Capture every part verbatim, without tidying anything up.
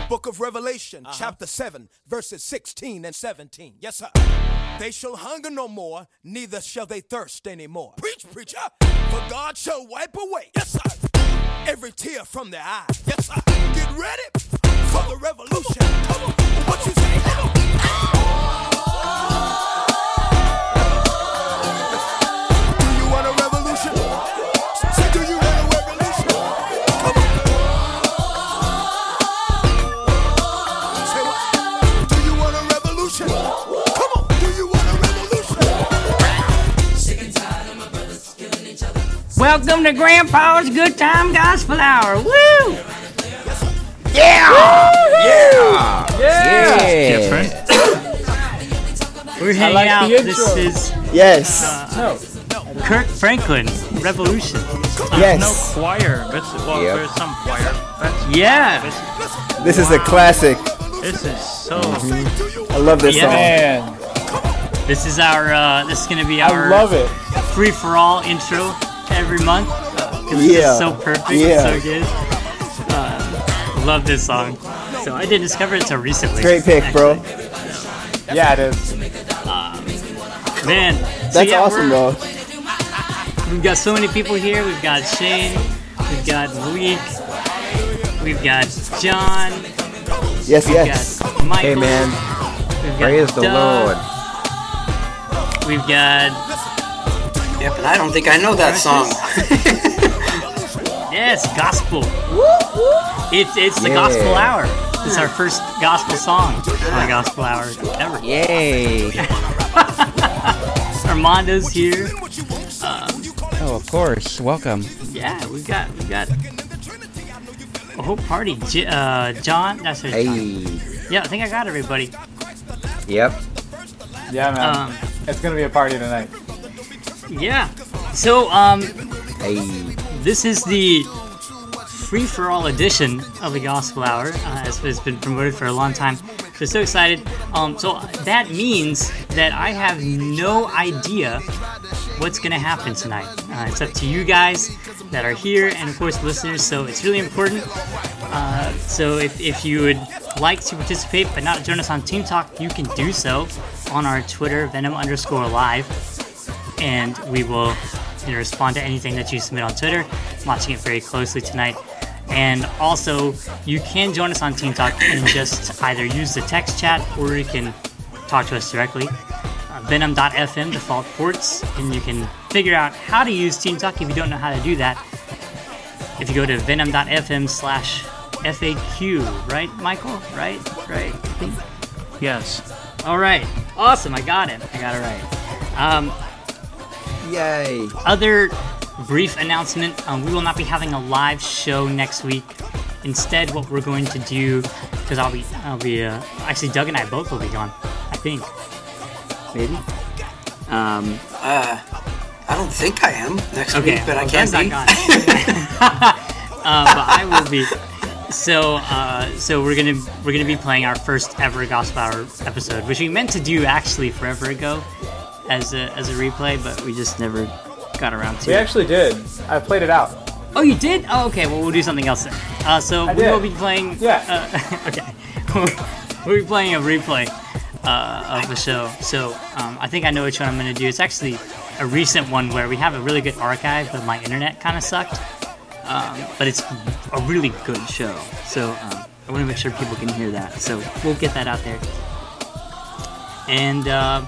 Book of Revelation, uh-huh. chapter seven, verses sixteen and seventeen. Yes, sir. They shall hunger no more, neither shall they thirst anymore. Preach, preacher. For God shall wipe away, yes, sir, every tear from their eye. Yes, sir. Get ready for the revolution. Come on. What you say? Come on. Do you want a revolution? Say, do you want a revolution? Come on. Say what? Do you want a revolution? Come on. Do you want a revolution? Sick and tired of my brothers killing each other. Welcome to Grandpa's Good Time Gospel Hour. Woo! Yeah! Woo-hoo! Yeah! Yeah! Yeah! Different. We're hanging like out. the This intro. is Yes. uh, Kirk Franklin, Revolution. Yes. No choir. That's, well, Yep. there's some choir. That's, Yeah. This, This is a classic. this is so. I love this Yeah. song. Man, This is our. Uh, this is gonna be I our love it. free for all intro every month. Uh, 'cause it's Yeah. just so perfect. Yeah. It's so good. Uh, love this song. So I didn't discover it until recently. Great pick, bro. Yeah, it is. Man, so That's yeah, awesome, we're- bro. We've got so many people here. We've got Shane, we've got Malik, we've got John, Yes, we've yes. got Michael. Hey man, we've got praise the Doug, Lord. We've got Yeah, but I don't think I know that song. yes, gospel. It's it's the Yeah. gospel hour. It's our first gospel song on the gospel hour ever. Yay! Armando's here. Oh, of course. Welcome. Yeah, we've got we've got a whole party. J- uh, John, that's his Hey. John. Yeah, I think I got everybody. Yep. Yeah, man. Um, It's gonna be a party tonight. Yeah. So um, Hey. this is the free for all edition of the Gospel Hour. Uh, it's, it's been promoted for a long time. So so excited. Um, so that means that I have no idea what's gonna happen tonight. Uh, it's up to you guys that are here, and of course listeners. So it's really important. Uh, so if, if you would like to participate but not join us on Team Talk, you can do so on our Twitter, Venom underscore live, and we will you know, respond to anything that you submit on Twitter. I'm watching it very closely tonight. And also, you can join us on Team Talk and just either use the text chat or you can talk to us directly. Uh, Venom dot f m default ports, and you can figure out how to use Team Talk if you don't know how to do that. If you go to Venom dot f m slash F A Q, right, Michael? Right? Right? I think. Yes. All right. Awesome. I got it. I got it right. Um, Yay. Other brief announcement, um, we will not be having a live show next week. Instead, what we're going to do, because I'll be, I'll be, uh, actually Doug and I both will be gone, I think. Maybe? Um, Uh, I don't think I am next okay, week, but I well, can Doug's not be. gone. uh, but I will be. So, uh, so we're gonna we're gonna be playing our first ever Gospel Hour episode, which we meant to do actually forever ago, as a as a replay, but we just never got around to We it. actually did. I played it out. Oh, you did? Oh, okay. Well, we'll do something else then. Uh, so I we did. will be playing. Yeah. Uh, okay. We'll be playing a replay uh, of the show. So um, I think I know which one I'm going to do. It's actually a recent one where we have a really good archive, but my internet kind of sucked. Um, but it's a really good show. So um, I want to make sure people can hear that. So we'll get that out there. And uh,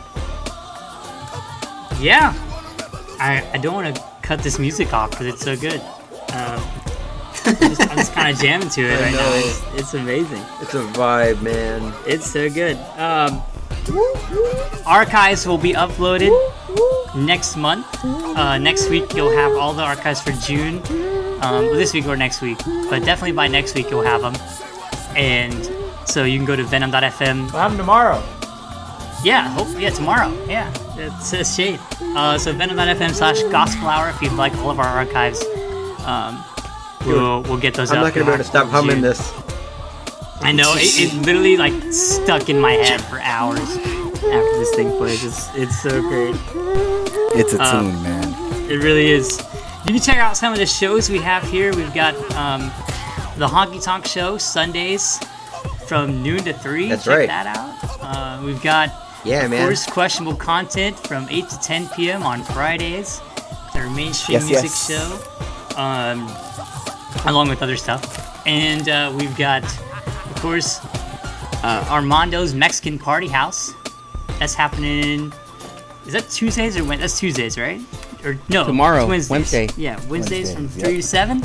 yeah, I, I don't want to cut this music off because it's so good. Uh, I'm just, I'm just kind of jamming to it I right now. know. It's, it's amazing. It's a vibe, man. It's so good. Um, archives will be uploaded next month. Uh, next week you'll have all the archives for June. Um, this week or next week, but definitely by next week you'll have them. And so you can go to Venom dot f m. What happened tomorrow? Yeah, hope, yeah, tomorrow. Yeah, it's a shade. Uh, so Venom dot f m slash Gospel Hour if you'd like all of our archives. Um, we'll we'll get those I'm out. not gonna be able to stop humming this. I know, it, it literally like stuck in my head for hours after this thing plays. It's, it's so great. It's a Um, tune, man. It really is. You can check out some of the shows we have here. We've got um, the Honky Tonk Show Sundays from noon to three. That's Check right. that out. Uh, we've got, Yeah, of man. course, questionable content from eight to ten p.m. on Fridays. Our mainstream Yes, music yes. show, um, along with other stuff. And uh, we've got, of course, uh, Armando's Mexican Party House. That's happening. Is that Tuesdays or when? That's Tuesdays, right? Or no? Tomorrow, it's Wednesdays. Wednesday. Yeah, Wednesdays from Wednesdays, three yep. to seven.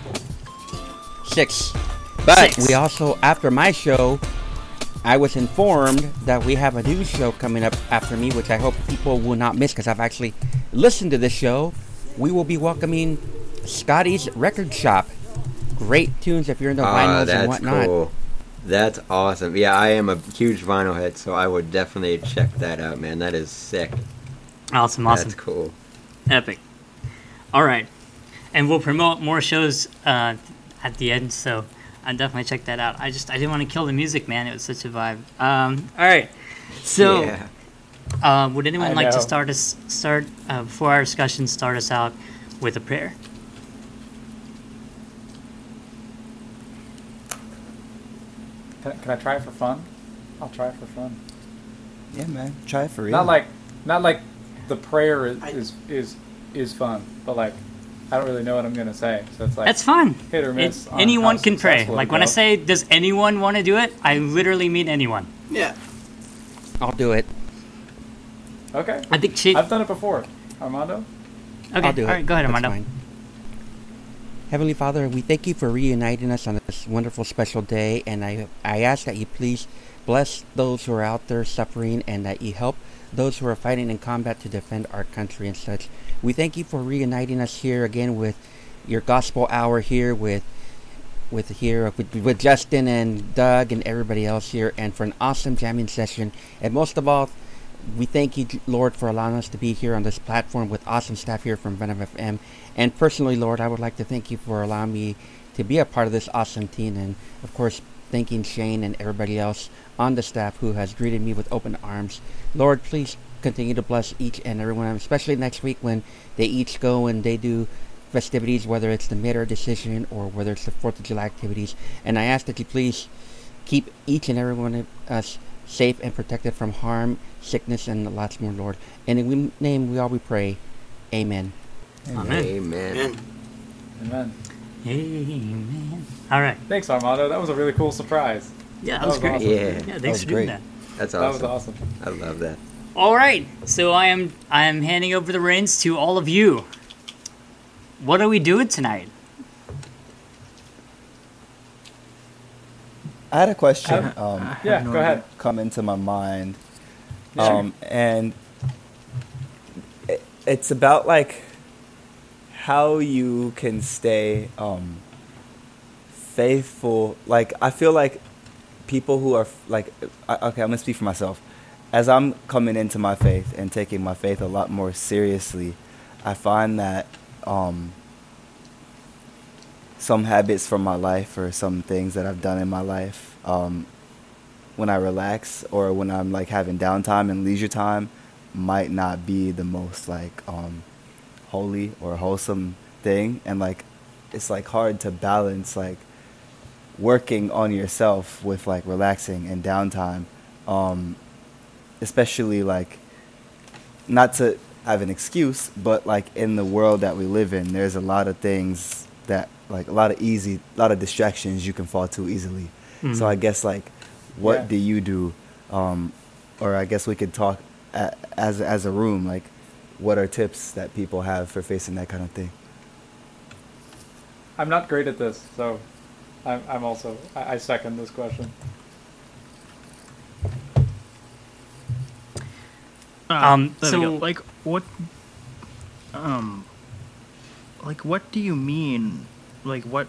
Six. But Six. we also, after my show, I was informed that we have a new show coming up after me, which I hope people will not miss because I've actually listened to this show. We will be welcoming Scotty's Record Shop. Great tunes if you're into Ah, vinyls and that's whatnot. cool. That's awesome. Yeah, I am a huge vinyl head, so I would definitely check that out, man. That is sick. Awesome, awesome, That's cool. epic. All right, and we'll promote more shows uh, at the end. So I definitely check that out. I just I didn't want to kill the music, man. It was such a vibe. Um, all right, so. Yeah. Uh, would anyone I like to know. start us start uh, before our discussion start us out with a prayer? Can, can I try it for fun? I'll try it for fun. Yeah, man. Try it for real. Not like, not like the prayer is I- is is, is fun, but like, I don't really know what I'm gonna say, so it's like That's fine. hit or It- miss. on anyone how can pray. successful it Like when I goes. say, does anyone want to do it? I literally mean anyone. Yeah. I'll do it. Okay, I think she. I've done it before. Armando. Okay, I'll do all it. right, go ahead, That's Armando. fine. Heavenly Father, we thank you for reuniting us on this wonderful special day, and I I ask that you please bless those who are out there suffering, and that you help those who are fighting in combat to defend our country and such. We thank you for reuniting us here again with your gospel hour here with with here with, with Justin and Doug and everybody else here, and for an awesome jamming session. And most of all, we thank you, Lord, for allowing us to be here on this platform with awesome staff here from Venom F M. And personally, Lord, I would like to thank you for allowing me to be a part of this awesome team. And, of course, thanking Shane and everybody else on the staff who has greeted me with open arms. Lord, please continue to bless each and every one of them, especially next week when they each go and they do festivities, whether it's the Mid-Air Decision or whether it's the fourth of July activities. And I ask that you please keep each and every one of us safe and protected from harm, sickness, and lots more, Lord. And in your name we all we pray. Amen. Amen. Amen. Man. Amen. Amen. All right. Thanks, Armando. That was a really cool surprise. Yeah, that, That was was great. awesome. Yeah. Yeah, That thanks was for doing great. that. That's That was awesome. awesome. I love that. All right. So I am I am handing over the reins to all of you. What are we doing tonight? I had a question I- um, Yeah, no go ahead. come into my mind. Sure. Um, and it, it's about like how you can stay um, faithful. Like, I feel like people who are f- like, I, okay, I'm gonna speak for myself. As I'm coming into my faith and taking my faith a lot more seriously, I find that um, some habits from my life or some things that I've done in my life, um, when I relax or when I'm like having downtime and leisure time, might not be the most like um, holy or wholesome thing, and like it's like hard to balance like working on yourself with like relaxing and downtime, um, especially like not to have an excuse, but like in the world that we live in, there's a lot of things that like a lot of easy, a lot of distractions you can fall to easily. Mhm. So I guess like, what Yeah. do you do? Um, or I guess we could talk a, as as a room. Like, what are tips that people have for facing that kind of thing? I'm not great at this, so I'm, I'm also I, I second this question. Um, there we go. so- like what? Um, like what do you mean? Like what?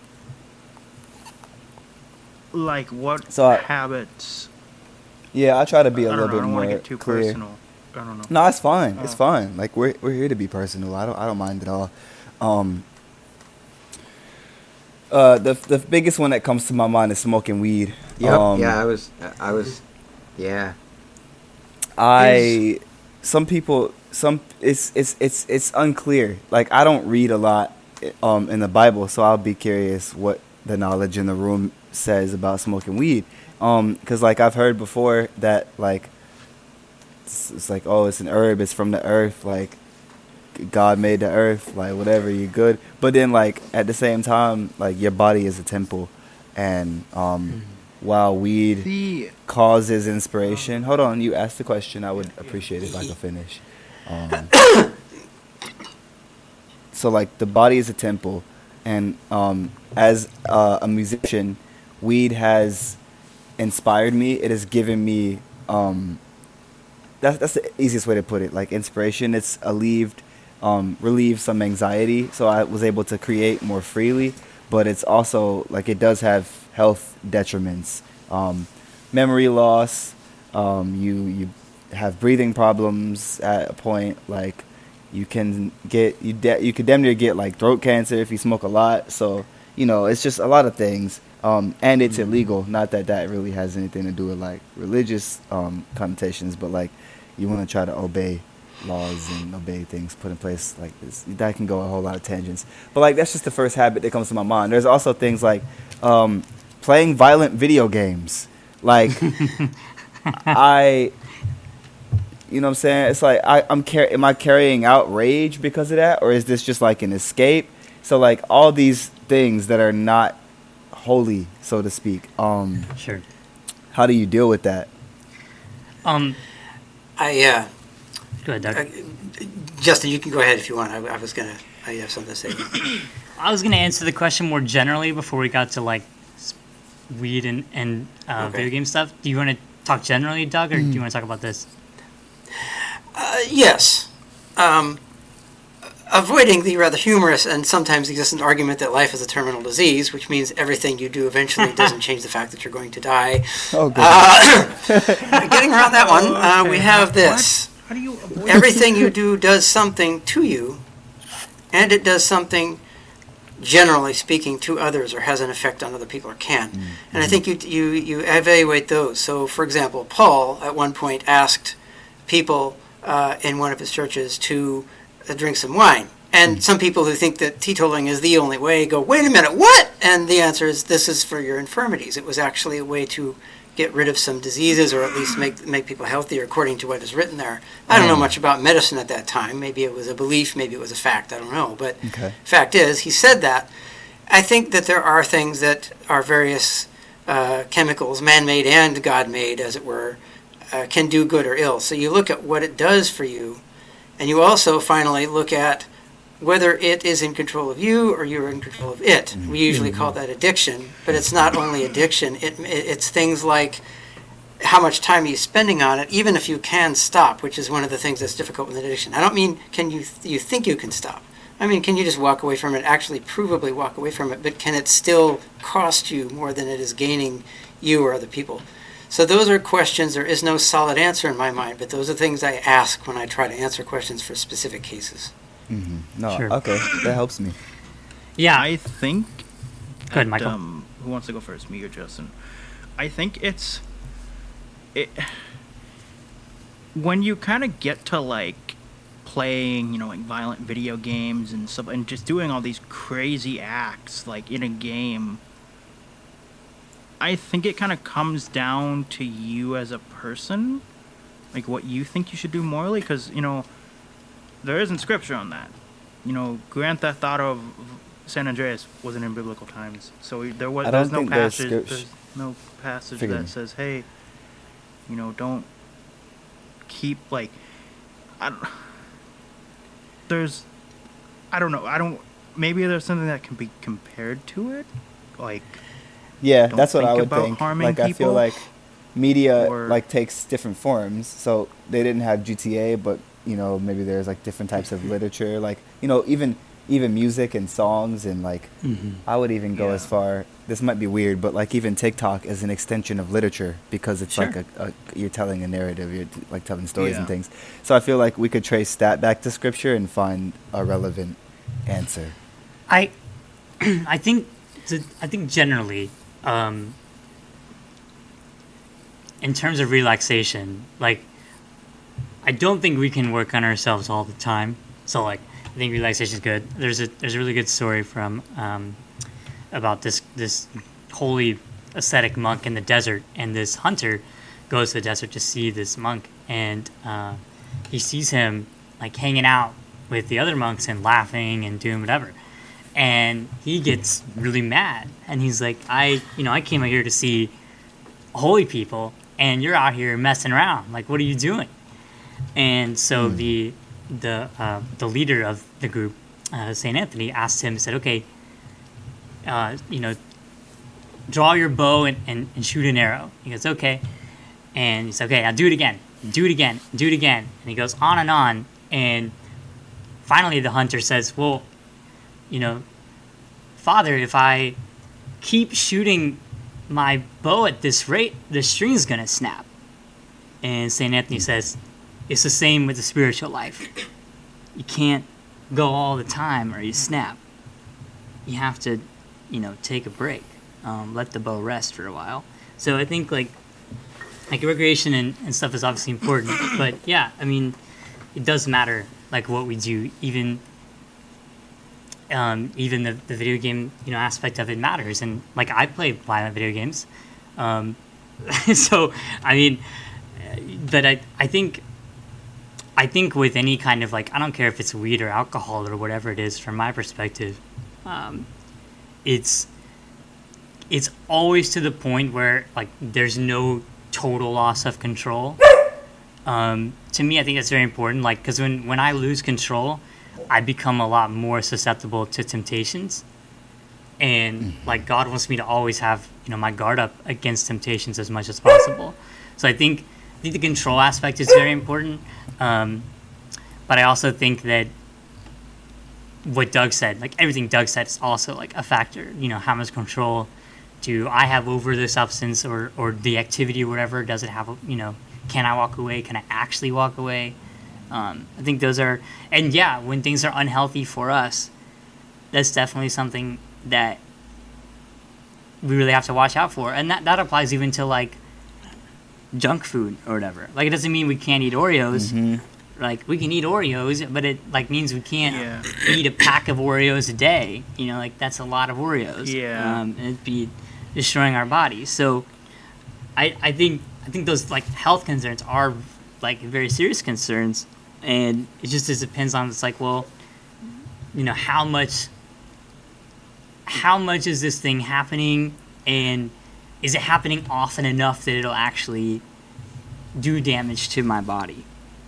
Like what So I- habits? Yeah, I try to be a I little don't know. I bit don't more want to get too clear. personal. I don't know. No, it's fine. It's Oh. fine. Like we're we're here to be personal. I don't I don't mind at all. Um, uh, the the biggest one that comes to my mind is smoking weed. Yep. Um, yeah, I was. I was. Yeah. I some people some it's it's it's it's unclear. Like I don't read a lot um in the Bible, so I'll be curious what the knowledge in the room says about smoking weed. Um, 'cause like I've heard before that like it's, it's like, oh, it's an herb, it's from the earth, like God made the earth, like whatever, you're good. But then like at the same time, like your body is a temple, and um, while weed The causes inspiration. Hold on, you asked the question. I would appreciate it if I could finish. Um, so like the body is a temple, and um, as uh, a musician, weed has inspired me. It has given me um, that's that's the easiest way to put it. Like inspiration, it's alleviated, um, relieved some anxiety, so I was able to create more freely. But it's also like it does have health detriments, um, memory loss. Um, you you have breathing problems at a point. Like you can get you de- you could damn near get like throat cancer if you smoke a lot. So you know it's just a lot of things. Um, and it's illegal. Not that that really has anything to do with like religious um, connotations, but like you want to try to obey laws and obey things put in place like this. That can go a whole lot of tangents. But like that's just the first habit that comes to my mind. There's also things like um, playing violent video games. Like I, you know what I'm saying? It's like I, I'm car- am I carrying out rage because of that, or is this just like an escape? So like all these things that are not holy, so to speak. Um, Sure. How do you deal with that? Um, I, uh, go ahead, Doug. uh, Justin, you can go ahead if you want. I, I was gonna, I have something to say. I was going to answer the question more generally before we got to like s- weed and, and uh, Okay. video game stuff. Do you want to talk generally, Doug, or do you want to talk about this? Uh, yes. Um, avoiding the rather humorous and sometimes existent argument that life is a terminal disease, which means everything you do eventually doesn't change the fact that you're going to die. Oh, good. Uh, getting around that one, uh, we Okay, have what? this. How do you avoid Everything you do does something to you, and it does something, generally speaking, to others or has an effect on other people or can. And I think you, you, you evaluate those. So, for example, Paul at one point asked people uh, in one of his churches to uh, drink some wine. And some people who think that teetotaling is the only way go, wait a minute, what? And the answer is, this is for your infirmities. It was actually a way to get rid of some diseases, or at least make make people healthier, according to what is written there. I don't know much about medicine at that time. Maybe it was a belief, maybe it was a fact. I don't know. But Okay. fact is, he said that. I think that there are things that are various uh, chemicals, man-made and God-made, as it were, uh, can do good or ill. So you look at what it does for you, and you also finally look at whether it is in control of you or you're in control of it. We usually call that addiction, but it's not only addiction. It, it it's things like how much time are you spending on it, even if you can stop, which is one of the things that's difficult with addiction. I don't mean can you you think you can stop. I mean, can you just walk away from it, actually provably walk away from it, but can it still cost you more than it is gaining you or other people? So those are questions. There is no solid answer in my mind, but those are things I ask when I try to answer questions for specific cases. Mm-hmm. No, Sure. okay, that helps me. Yeah. I think. Go ahead, that, Michael. Um, who wants to go first, me or Justin? I think it's it when you kind of get to like playing, you know, like violent video games and stuff, and just doing all these crazy acts like in a game. I think it kind of comes down to you as a person, like what you think you should do morally, because you know. There isn't scripture on that. You know, Grand Theft Auto San Andreas wasn't in biblical times, so there was I there's don't no think there's passage. script- There's no passage Forgive that me. says, "Hey, you know, don't keep like." I don't, there's, I don't know. I don't. Maybe there's something that can be compared to it, like. Yeah, Don't that's what I think would about think. harming Like I feel people, like media or- like takes different forms. So they didn't have G T A, but you know maybe there's like different types of literature. Like you know even even music and songs and like I would even go Yeah. as far. This might be weird, but like even TikTok is an extension of literature because it's like Sure. a, a you're telling a narrative. You're t- like telling stories and Yeah. things. So I feel like we could trace that back to scripture and find a relevant answer. I I think to, I think generally, um, in terms of relaxation, like I don't think we can work on ourselves all the time. So like I think relaxation is good. There's a there's a really good story from um, about this this holy ascetic monk in the desert, and this hunter goes to the desert to see this monk, and uh, he sees him like hanging out with the other monks and laughing and doing whatever, and he gets really mad, and he's like, I you know I came out here to see holy people, and you're out here messing around. Like, what are you doing? And so mm. the the uh, the leader of the group, uh, Saint Anthony, asked him, said, okay, uh, you know, draw your bow and, and, and shoot an arrow. He goes, okay. And he's okay, I'll do it again, do it again, do it again. And he goes on and on. And finally the hunter says, well, you know, Father, if I keep shooting my bow at this rate, the string's going to snap. And Saint Anthony says, it's the same with the spiritual life. You can't go all the time or you snap. You have to, you know, take a break. Um, let the bow rest for a while. So I think, like, like recreation and, and stuff is obviously important. But, yeah, I mean, it does matter, like, what we do. Even um, even the, the video game, you know, aspect of it matters. And, like, I play violent video games. Um, so, I mean, but I, I think... I think with any kind of, like, I don't care if it's weed or alcohol or whatever it is, from my perspective, um, it's it's always to the point where, like, there's no total loss of control. Um, to me, I think that's very important, like, because when, when I lose control, I become a lot more susceptible to temptations. And, like, God wants me to always have, you know, my guard up against temptations as much as possible. So I think, I think the control aspect is very important. Um, but I also think that what Doug said, like everything Doug said, is also like a factor. You know, how much control do I have over the substance or, or the activity or whatever? Does it have, a, you know, can I walk away? Can I actually walk away? Um, I think those are, and yeah, when things are unhealthy for us, that's definitely something that we really have to watch out for. And that, that applies even to like junk food or whatever. Like, it doesn't mean we can't eat Oreos. Mm-hmm. Like, we can eat Oreos, but it like means we can't yeah. eat a pack of Oreos a day. You know, like, that's a lot of Oreos. Yeah. Um, and it'd be destroying our bodies. So I I think I think those like health concerns are like very serious concerns, and it just, it depends on, it's like, well, you know, how much how much is this thing happening, and is it happening often enough that it'll actually do damage to my body?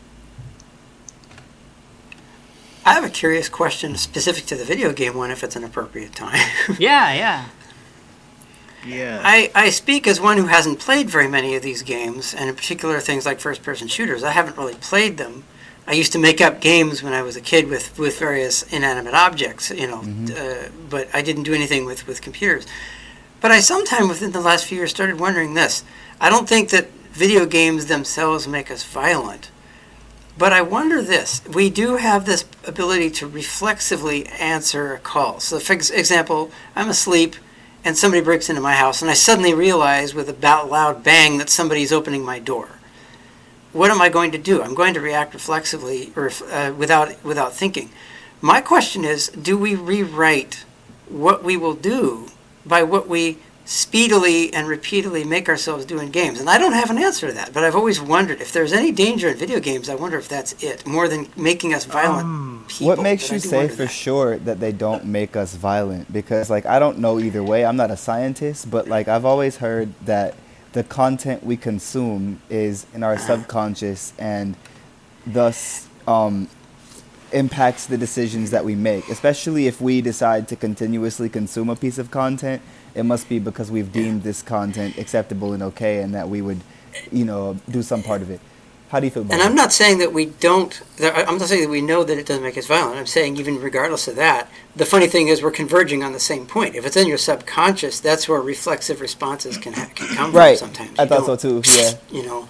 I have a curious question specific to the video game one, if it's an appropriate time. yeah, yeah. Yeah. I, I speak as one who hasn't played very many of these games, and in particular things like first-person shooters. I haven't really played them. I used to make up games when I was a kid with, with various inanimate objects, you know, mm-hmm. uh, but I didn't do anything with, with computers. But I sometime within the last few years started wondering this. I don't think that video games themselves make us violent. But I wonder this. We do have this ability to reflexively answer a call. So, for example, I'm asleep and somebody breaks into my house and I suddenly realize with a loud bang that somebody's opening my door. What am I going to do? I'm going to react reflexively or uh, without without thinking. My question is, do we rewrite what we will do by what we speedily and repeatedly make ourselves do in games? And I don't have an answer to that, but I've always wondered if there's any danger in video games. I wonder if that's it, more than making us violent um, people. What makes you say for that. sure that they don't make us violent? Because, like, I don't know either way. I'm not a scientist, but, like, I've always heard that the content we consume is in our subconscious and thus um, impacts the decisions that we make, especially if we decide to continuously consume a piece of content. It must be because we've deemed this content acceptable and okay, and that we would, you know, do some part of it. How do you feel about and that? And I'm not saying that we don't, I'm not saying that we know that it doesn't make us violent. I'm saying even regardless of that, the funny thing is we're converging on the same point. If it's in your subconscious, that's where reflexive responses can, ha- can come right. from sometimes. I You thought don't- so too, yeah. You know,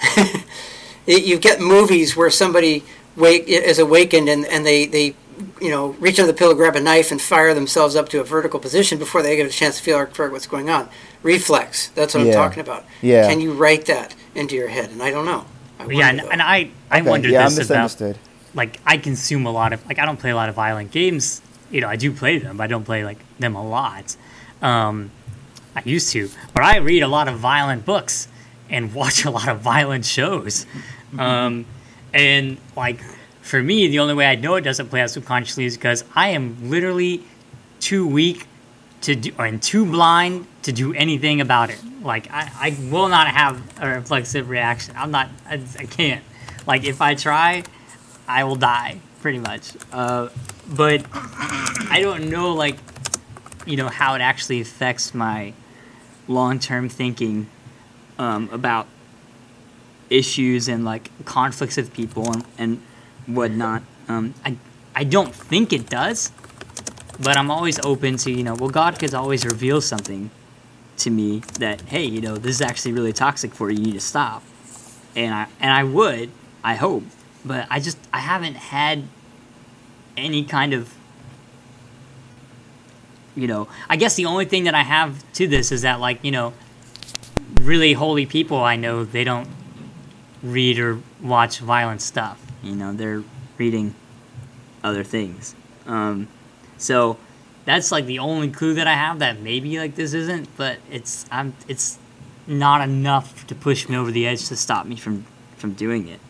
you get movies where somebody wake, is awakened and, and they, they, you know, reach under the pillow, grab a knife, and fire themselves up to a vertical position before they get a chance to feel or figure out what's going on. Reflex. That's what Yeah. I'm talking about. Yeah. Can you write that into your head? And I don't know. I Yeah, and, wonder, though. and I, I Okay, wonder yeah, I'm this about, misunderstood. like, I consume a lot of, like, I don't play a lot of violent games, you know, I do play them, but I don't play like them a lot. Um, I used to, but I read a lot of violent books and watch a lot of violent shows. Um, and like for me, the only way I know it doesn't play out subconsciously is because I am literally too weak to do, or too blind to do anything about it. Like I, I will not have a reflexive reaction. I'm not. I, I can't. Like if I try, I will die pretty much. Uh, but I don't know, like, you know, how it actually affects my long-term thinking um, about issues and like conflicts with people and, and whatnot. Um, I I don't think it does, but I'm always open to, you know, well, God could always reveal something to me that, hey, you know, this is actually really toxic for you. You need to stop. And I and I would, I hope, but I just I haven't had any kind of, you know, I guess the only thing that I have to this is that, like, you know, really holy people I know, they don't read or watch violent stuff. You know, they're reading other things. Um, so that's like the only clue that I have that maybe like this isn't, but it's I'm it's not enough to push me over the edge to stop me from from doing it.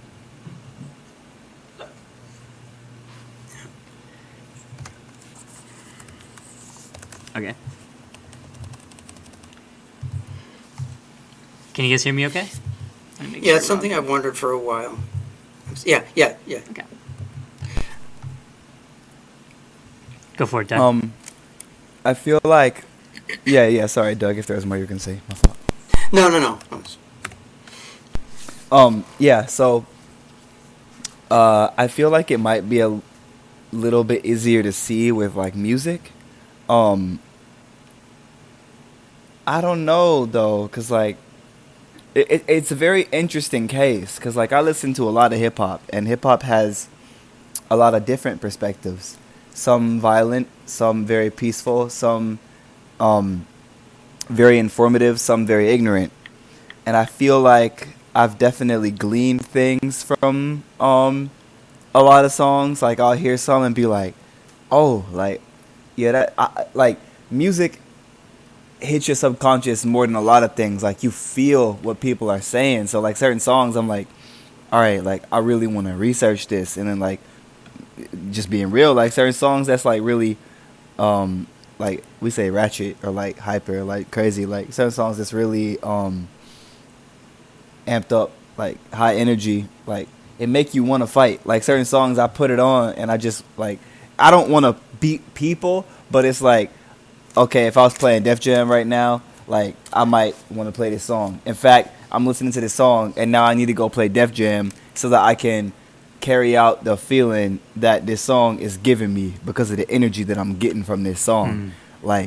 Okay. Can you guys hear me okay? Yeah, it's something I've wondered for a while. Yeah, yeah, yeah. Okay. Go for it, Doug. Um, I feel like, yeah, yeah. Sorry, Doug. If there was more you can say, my fault. No, no, no. Um, yeah. So, uh, I feel like it might be a little bit easier to see with like music. Um, I don't know though, cause like, it, it it's a very interesting case, cause like I listen to a lot of hip hop, and hip hop has a lot of different perspectives. Some violent, some very peaceful, some um, very informative, some very ignorant. And I feel like I've definitely gleaned things from um, a lot of songs. Like I'll hear some and be like, oh, like, yeah, that I, like music hits your subconscious more than a lot of things. Like you feel what people are saying. So like certain songs, I'm like, all right, like I really want to research this. And then like, just being real, like certain songs that's like really um like we say ratchet or like hyper, like crazy, like certain songs that's really um amped up, like high energy, like it make you want to fight. Like certain songs I put it on and I just like I don't want to beat people, but it's like, okay, if I was playing Def Jam right now, like I might want to play this song. In fact, I'm listening to this song and now I need to go play Def Jam so that I can carry out the feeling that this song is giving me because of the energy that I'm getting from this song. Mm. Like,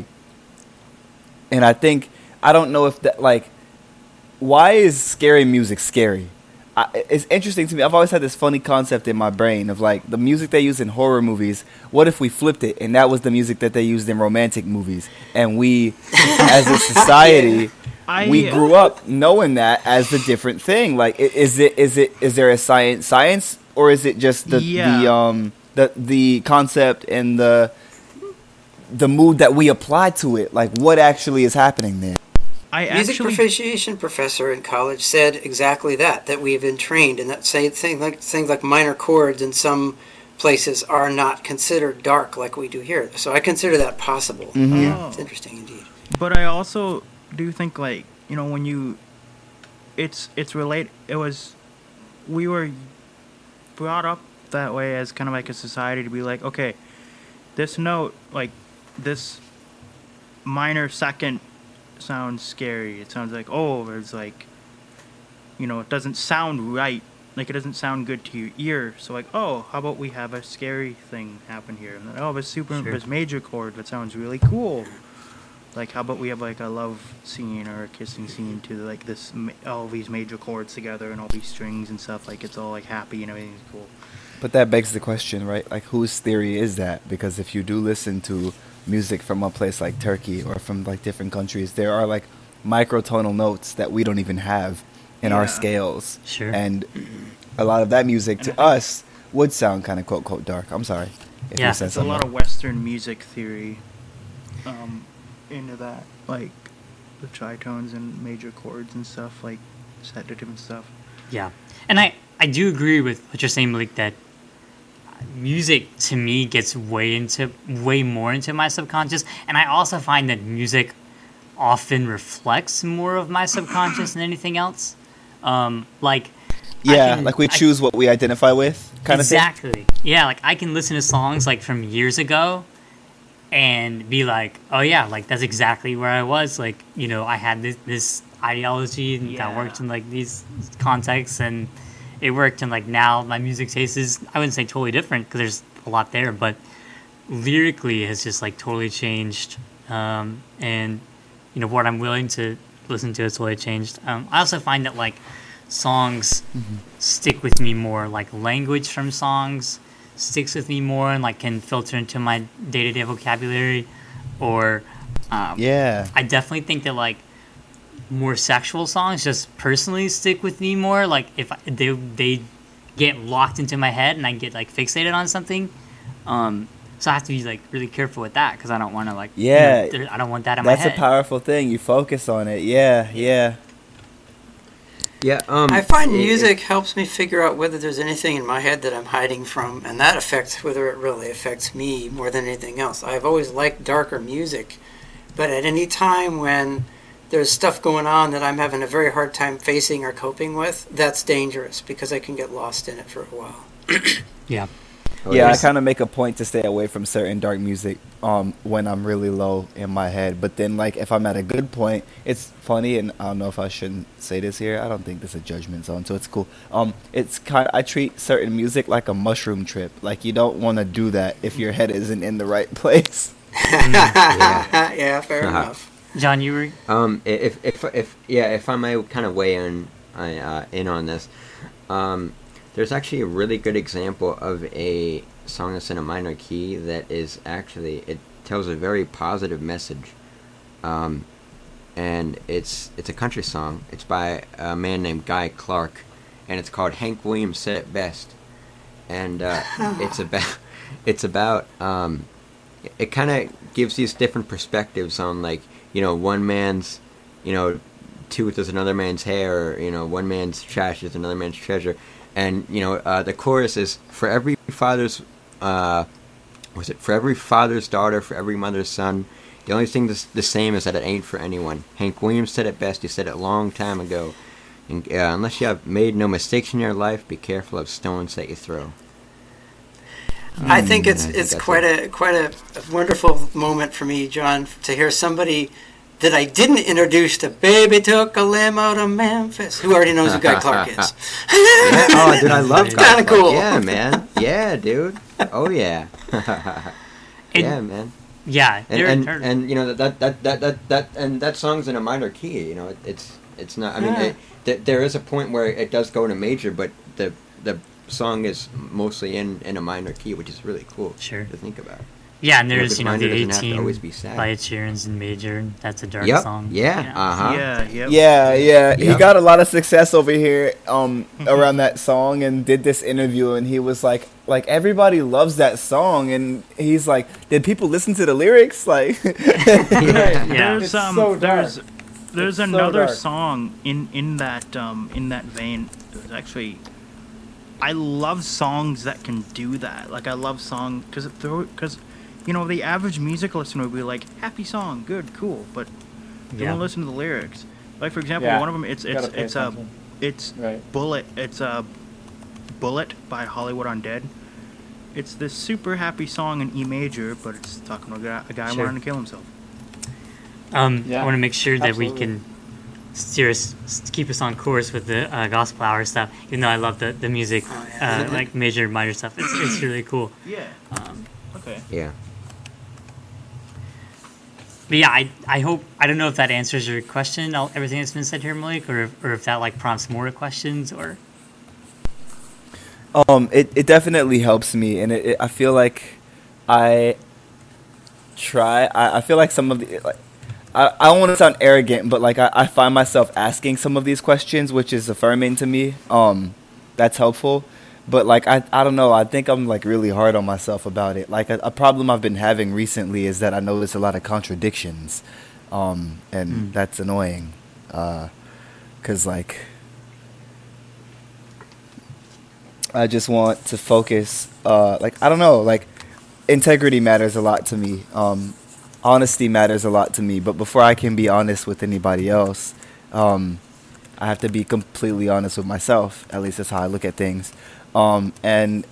and I think, I don't know if that, like, why is scary music scary? I, it's interesting to me. I've always had this funny concept in my brain of like the music they use in horror movies. What if we flipped it and that was the music that they used in romantic movies? And we, as a society, I, we grew up knowing that as the different thing. Like, is it is it is there a science science or is it just the yeah. the um the the concept and the the mood that we apply to it? Like, what actually is happening there? I Music actually... proficiation professor in college said exactly that, that we've been trained, and that say thing like things like minor chords in some places are not considered dark like we do here. So I consider that possible. Mm-hmm. Yeah, oh. It's interesting indeed. But I also do think, like, you know, when you, it's it's relate. It was, we were brought up that way as kind of like a society to be like, okay, this note, like this minor second sounds scary. It sounds like, oh, it's like, you know, it doesn't sound right. Like, it doesn't sound good to your ear. So, like, oh, how about we have a scary thing happen here? And then, oh, this super, sure. this major chord that sounds really cool. Like, how about we have, like, a love scene or a kissing scene to, like, this, all these major chords together and all these strings and stuff. Like, it's all, like, happy and everything's cool. But that begs the question, right? Like, whose theory is that? Because if you do listen to music from a place like Turkey or from like different countries, there are like microtonal notes that we don't even have in yeah. our scales. Sure. And a lot of that music to us would sound kind of quote quote dark. I'm sorry. If Yeah. you said There's a lot something. of Western music theory um, into that, like the tritones and major chords and stuff, like set to different stuff. Yeah, and I I do agree with what you're saying, Malik. That music to me gets way into way more into my subconscious, and I also find that music often reflects more of my subconscious than anything else. Um, like I Yeah, can- like we I- choose what we identify with, kind of thing. exactly. Yeah, like I can listen to songs like from years ago and be like, oh yeah, like that's exactly where I was. Like, you know, I had this, this ideology and that worked in like these contexts and it worked. And like now my music taste is, I wouldn't say totally different because there's a lot there, but lyrically has just like totally changed. Um, and, you know, what I'm willing to listen to has totally changed. Um, I also find that like songs stick with me more, like language from songs sticks with me more and like can filter into my day-to-day vocabulary. Or um, Yeah. I definitely think that like more sexual songs just personally stick with me more. Like if I, they they get locked into my head and I get like fixated on something. Um, so I have to be like really careful with that because I don't want to like you know, Yeah. there- I don't want that in That's my a head. powerful thing. You focus on it. Yeah, yeah. Yeah. Um, I find it- it- music helps me figure out whether there's anything in my head that I'm hiding from, and that affects whether it really affects me more than anything else. I've always liked darker music, but at any time when there's stuff going on that I'm having a very hard time facing or coping with, that's dangerous because I can get lost in it for a while. Yeah. oh, Yeah, I there's- kind of make a point to stay away from certain dark music um, when I'm really low in my head. But then, like, if I'm at a good point, it's funny, and I don't know if I shouldn't say this here. I don't think this is a judgment zone, so it's cool. Um, it's kind. I treat certain music like a mushroom trip. Like, you don't want to do that if your head isn't in the right place. yeah. yeah, fair Uh-huh. enough. John, you were Um, if if if yeah, if I may kind of weigh in uh, in on this, um, there's actually a really good example of a song that's in a minor key that is actually it tells a very positive message, um, and it's it's a country song. It's by a man named Guy Clark, and it's called Hank Williams Said It Best, and uh, it's about it's about um, it kind of gives these different perspectives on like. You know, one man's, you know, tooth is another man's hair, or, you know, one man's trash is another man's treasure. And, you know, uh, the chorus is, for every father's, uh, was it, for every father's daughter, for every mother's son, the only thing that's the same is that it ain't for anyone. Hank Williams said it best, he said it a long time ago. And, uh, unless you have made no mistakes in your life, be careful of stones that you throw. I think it's I think it's that's quite a quite a, a wonderful moment for me, John, to hear somebody that I didn't introduce to Baby Took a Limo to Memphis, who already knows who Guy Clark is. Yeah, oh, dude, I love It's Guy kinda Clark. cool. Yeah, man. Yeah, dude. Oh, yeah. It- yeah, man. yeah. And there- and, there- and you know that that, that that that and that song's in a minor key. You know, it, it's it's not. I mean, Yeah. it, th- there is a point where it does go to major, but the the song is mostly in, in a minor key, which is really cool. Sure. To think about. yeah, and you know, there's this you know minor the doesn't have to eighteen always be sad. by Ed Sheeran's in major. That's a dark Yep. song. Yeah. you know. Uh huh. Yeah, yep. Yeah, yeah. He Yep. got a lot of success over here um, around that song, and did this interview, and he was like, like everybody loves that song, and he's like, did people listen to the lyrics? Like, Yeah. There's It's um so dark. there's there's It's so another dark. song in in that um in that vein. There's actually I love songs that can do that. Like I love songs because because you know the average music listener would be like happy song, good, cool, but they Yeah. won't listen to the lyrics. Like for example, Yeah. one of them it's it's Gotta pay it's a attention. it's Right. Bullet. It's a Bullet by Hollywood Undead. It's this super happy song in E major, but it's talking about a guy, a guy Sure. wanting to kill himself. Um, Yeah, I want to make sure that we absolutely. can steer us, s- keep us on course with the uh, gospel hour stuff. Even though I love the, the music, Oh, yeah. uh, like major, minor stuff. It's it's really cool. Yeah. Um, Okay. Yeah. but yeah, I I hope I don't know if that answers your question, all, everything that's been said here, Malik, or if, or if that like prompts more questions or. um, it, it definitely helps me, and it, it, I feel like I try. I, I feel like some of the like, I, I don't want to sound arrogant, but like I, I find myself asking some of these questions, which is affirming to me. Um, that's helpful. but like I, I don't know. I think I'm like really hard on myself about it. Like a, a problem I've been having recently is that I notice a lot of contradictions, um, and Mm. that's annoying. Uh, cause like I just want to focus. Uh, like I don't know. Like integrity matters a lot to me. Um, honesty matters a lot to me. But before I can be honest with anybody else, um, I have to be completely honest with myself. At least that's how I look at things. Um, and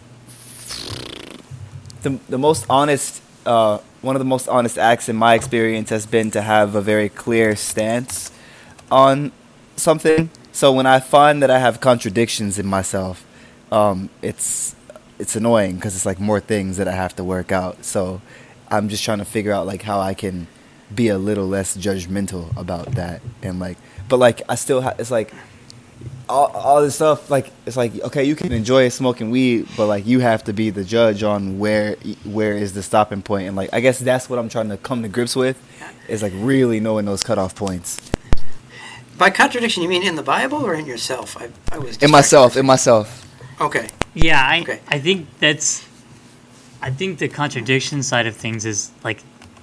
the the most honest, uh, one of the most honest acts in my experience has been to have a very clear stance on something. So when I find that I have contradictions in myself, um, it's it's annoying because it's like more things that I have to work out. So I'm just trying to figure out like how I can be a little less judgmental about that, and like, but like I still ha- it's like all all this stuff. Like it's like okay, you can enjoy smoking weed, but like you have to be the judge on where where is the stopping point, and like I guess that's what I'm trying to come to grips with, is like really knowing those cutoff points. By contradiction, you mean in the Bible or in yourself? I, I was In myself, in myself. Okay. Yeah, I Okay. I think that's I think the contradiction side of things is like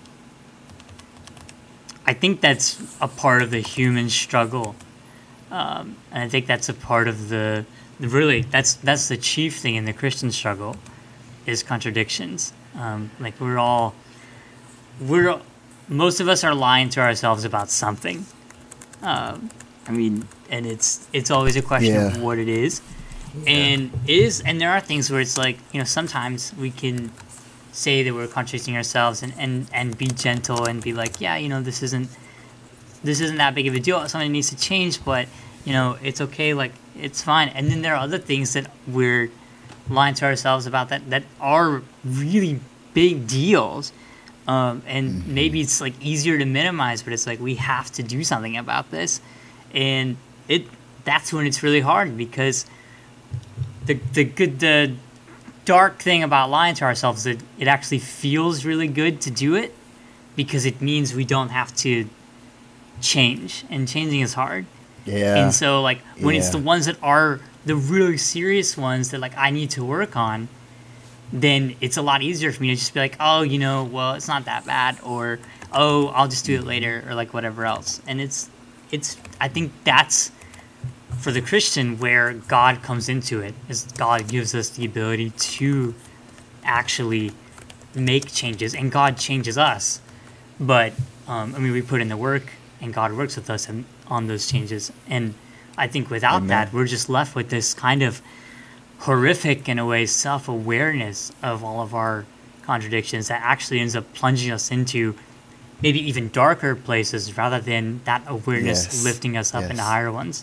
I think that's a part of the human struggle, um, and I think that's a part of the really that's that's the chief thing in the Christian struggle is contradictions. Um, like we're all we're most of us are lying to ourselves about something. Um, I mean, and it's it's always a question Yeah. of what it is, and it is and there are things where it's like you know sometimes we can say that we're contradicting ourselves and, and, and be gentle and be like, yeah, you know, this isn't this isn't that big of a deal. Something needs to change, but you know, it's okay. Like it's fine. And then there are other things that we're lying to ourselves about that that are really big deals. Um, and Mm-hmm. maybe it's like easier to minimize, but it's like we have to do something about this, and it that's when it's really hard because the the good the dark thing about lying to ourselves is that it actually feels really good to do it because it means we don't have to change, and changing is hard. Yeah. And so like when it's Yeah. the ones that are the really serious ones that like I need to work on, then it's a lot easier for me to just be like, oh, you know, well, it's not that bad, or oh, I'll just do it later, or like whatever else. And it's it's I think that's for the Christian where God comes into it, is God gives us the ability to actually make changes, and God changes us. But um, I mean, we put in the work, and God works with us and, on those changes. And I think without Amen. that, we're just left with this kind of horrific, in a way, self-awareness of all of our contradictions that actually ends up plunging us into maybe even darker places rather than that awareness Yes. lifting us up Yes. into higher ones.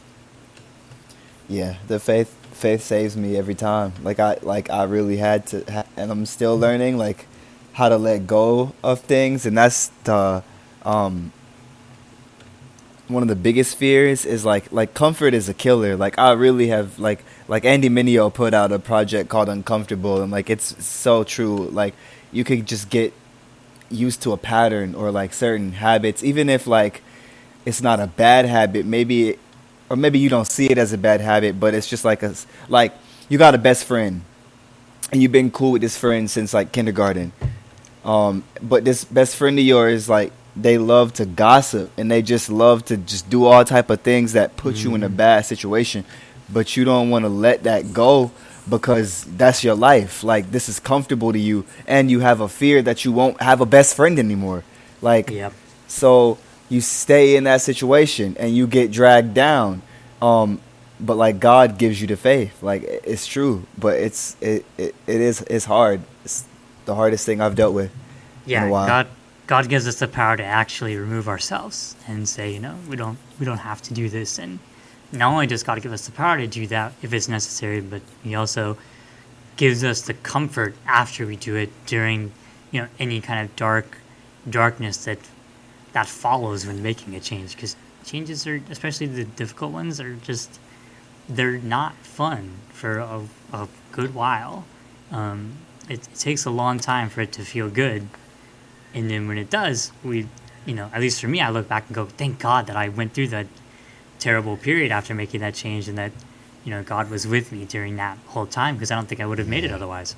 Yeah, the faith faith saves me every time. Like I like I really had to, ha- and I'm still learning like how to let go of things, and that's the um one of the biggest fears is like like comfort is a killer. Like I really have like like Andy Mineo put out a project called Uncomfortable, and like it's so true. Like you could just get used to a pattern or like certain habits, even if like it's not a bad habit. Maybe it, or maybe you don't see it as a bad habit, but it's just like a like you got a best friend, and you've been cool with this friend since like kindergarten. Um, but this best friend of yours, like they love to gossip, and they just love to just do all type of things that put you in a bad situation. But you don't want to let that go because that's your life. Like this is comfortable to you, and you have a fear that you won't have a best friend anymore. Like Yep. so you stay in that situation and you get dragged down. Um, but like God gives you the faith. Like it's true, but it's it it, it is it's hard. It's the hardest thing I've dealt with. Yeah, in a while. God God gives us the power to actually remove ourselves and say, you know, we don't we don't have to do this. And not only does God give us the power to do that if it's necessary, but He also gives us the comfort after we do it during, you know, any kind of dark darkness that that follows when making a change. Because changes are, especially the difficult ones, are just they're not fun for a, a good while. Um, it, it takes a long time for it to feel good. And then when it does, we, you know, at least for me, I look back and go, thank God that I went through that terrible period after making that change, and that, you you know, God was with me during that whole time, because I don't think I would have made it otherwise.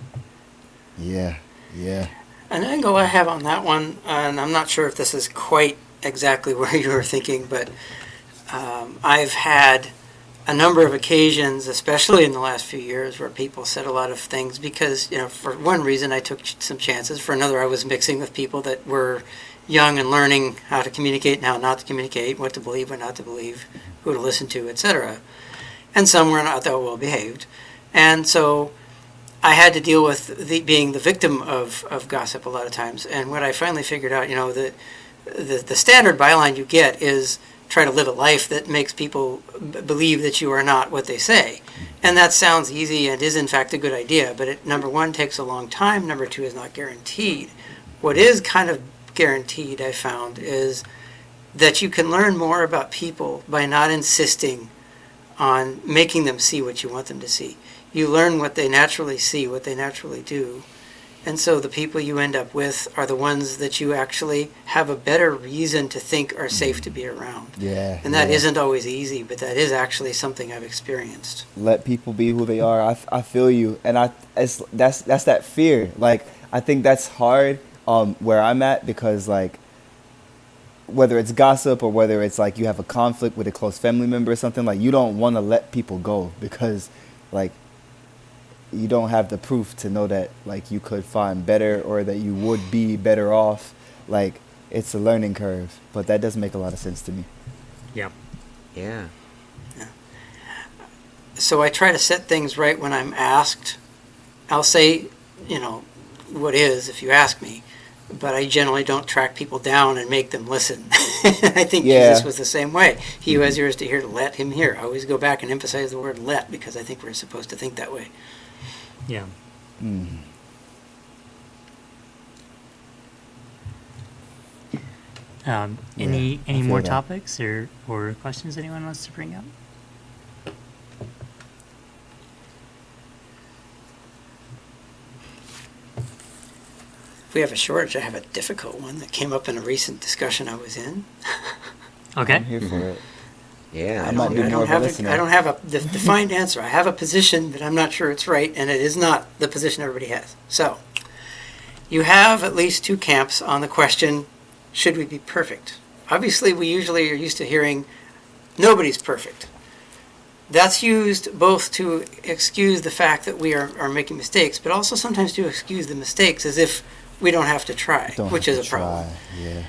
Yeah, yeah. An angle I have on that one, and I'm not sure if this is quite exactly where you were thinking, but um, I've had a number of occasions, especially in the last few years, where people said a lot of things because, you know, for one reason I took ch- some chances. For another, I was mixing with people that were young and learning how to communicate and how not to communicate, what to believe, what not to believe, who to listen to, et cetera. And some were not that well behaved. And so I had to deal with the, being the victim of, of gossip a lot of times. And what I finally figured out, you know, the, the, the standard byline you get is try to live a life that makes people b- believe that you are not what they say. And that sounds easy and is in fact a good idea, but it, number one, takes a long time. Number two, is not guaranteed. What is kind of guaranteed, I found, is that you can learn more about people by not insisting on making them see what you want them to see. You learn what they naturally see, what they naturally do. And so the people you end up with are the ones that you actually have a better reason to think are safe to be around. Yeah. And that yeah. isn't always easy, but that is actually something I've experienced. Let people be who they are. I, I feel you. And I it's, that's that's that fear. Like, I think that's hard um, where I'm at, because, like, whether it's gossip or whether it's, like, you have a conflict with a close family member or something, like, you don't want to let people go because, like, you don't have the proof to know that, like, you could find better or that you would be better off. Like, it's a learning curve, but that does make a lot of sense to me. Yep. Yeah. Yeah. So I try to set things right when I'm asked. I'll say, you know, what is if you ask me, but I generally don't track people down and make them listen. I think Yeah. Jesus was the same way. He who has ears to hear, let him hear. I always go back and emphasize the word let, because I think we're supposed to think that way. Yeah. Mm. Um, Yeah, any I any feel more that. topics or, or questions anyone wants to bring up? If we have a shortage, I have a difficult one that came up in a recent discussion I was in. Okay. I'm here for it. Yeah. I I might don't, be I more don't of a have listener. a, I don't have a de- defined answer. I have a position, but I'm not sure it's right, and it is not the position everybody has. So, you have at least two camps on the question, should we be perfect? Obviously, we usually are used to hearing, nobody's perfect. That's used both to excuse the fact that we are, are making mistakes, but also sometimes to excuse the mistakes as if we don't have to try, Don't which have is to a problem. try. Yeah.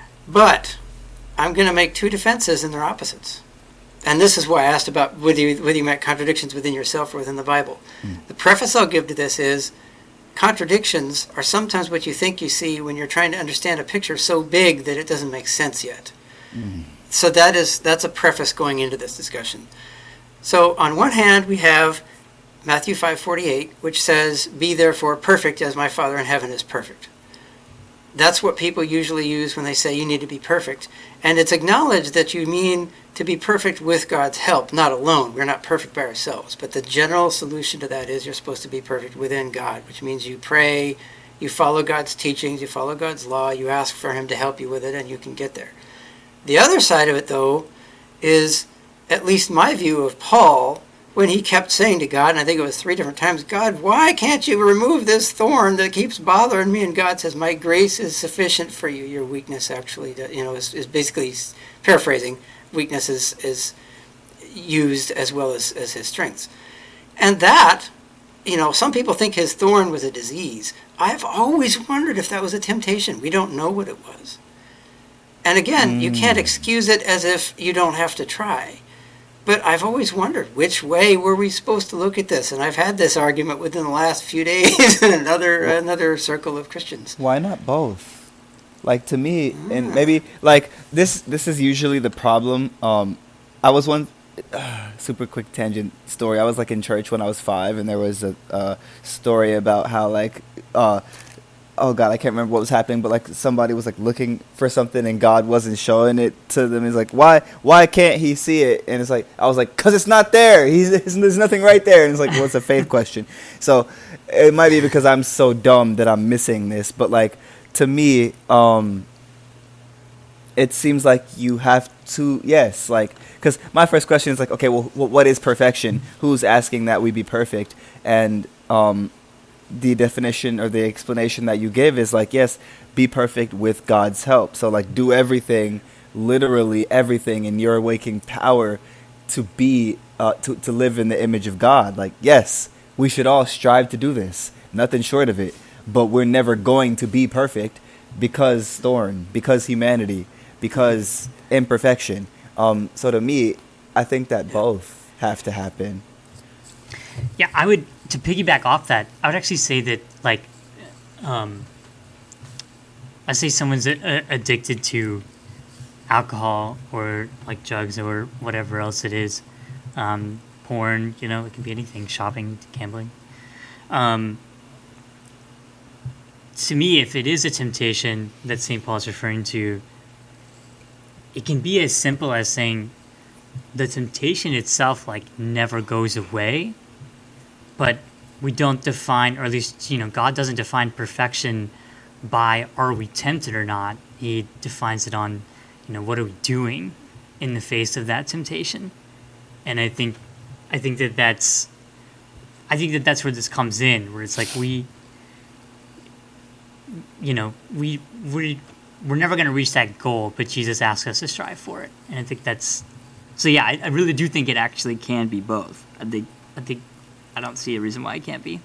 But I'm going to make two defenses, and they're opposites. And this is why I asked about whether you, whether you met contradictions within yourself or within the Bible. Mm. The preface I'll give to this is contradictions are sometimes what you think you see when you're trying to understand a picture so big that it doesn't make sense yet. Mm. So that is that's a preface going into this discussion. So on one hand, we have Matthew five forty-eight, which says, "Be therefore perfect as my Father in heaven is perfect." That's what people usually use when they say you need to be perfect. And it's acknowledged that you mean to be perfect with God's help, not alone. We're not perfect by ourselves. But the general solution to that is you're supposed to be perfect within God, which means you pray, you follow God's teachings, you follow God's law, you ask for him to help you with it, and you can get there. The other side of it, though, is at least my view of Paul, when he kept saying to God, and I think it was three different times, "God, why can't you remove this thorn that keeps bothering me?" And God says, "My grace is sufficient for you." Your weakness, actually, you know, is, is basically, paraphrasing, weakness is, is used as well as, as his strengths. And that, you know, some people think his thorn was a disease. I've always wondered if that was a temptation. We don't know what it was. And again, mm. you can't excuse it as if you don't have to try. But I've always wondered, which way were we supposed to look at this? And I've had this argument within the last few days in another another circle of Christians. Why not both? Like, to me, ah. and maybe, like, this this is usually the problem. Um, I was one, uh, super quick tangent story. I was, like, in church when I was five, and there was a uh, story about how, like, uh, oh God, I can't remember what was happening, but like somebody was like looking for something and God wasn't showing it to them. He's like, why, why can't he see it? And it's like, I was like, cause it's not there. He's, there's nothing right there. And it's like, well, it's a faith question. So it might be because I'm so dumb that I'm missing this. But like, to me, um, it seems like you have to, yes, like, because my first question is like, okay, well, wh- what is perfection? Who's asking that we be perfect? And um, the definition or the explanation that you give is like, yes, be perfect with God's help. So like, do everything, literally everything in your waking power to be, uh, to, to live in the image of God. Like, yes, we should all strive to do this, nothing short of it, but we're never going to be perfect because thorn, because humanity, because imperfection. Um, so to me, I think that both have to happen. Yeah, I would, to piggyback off that, I would actually say that, like, um, I say someone's a- addicted to alcohol or, like, drugs or whatever else it is, um, porn, you know, it can be anything, shopping, gambling. Um, to me, if it is a temptation that Saint Paul is referring to, it can be as simple as saying the temptation itself, like, never goes away, but we don't define, or at least, you know, God doesn't define perfection by are we tempted or not. He defines it on, you know, what are we doing in the face of that temptation. And I think, I think that that's, I think that that's where this comes in, where it's like we, you know, we we we're never going to reach that goal, but Jesus asks us to strive for it, and I think that's. So yeah, I, I really do think it actually can be both. I think I think I don't see a reason why it can't be.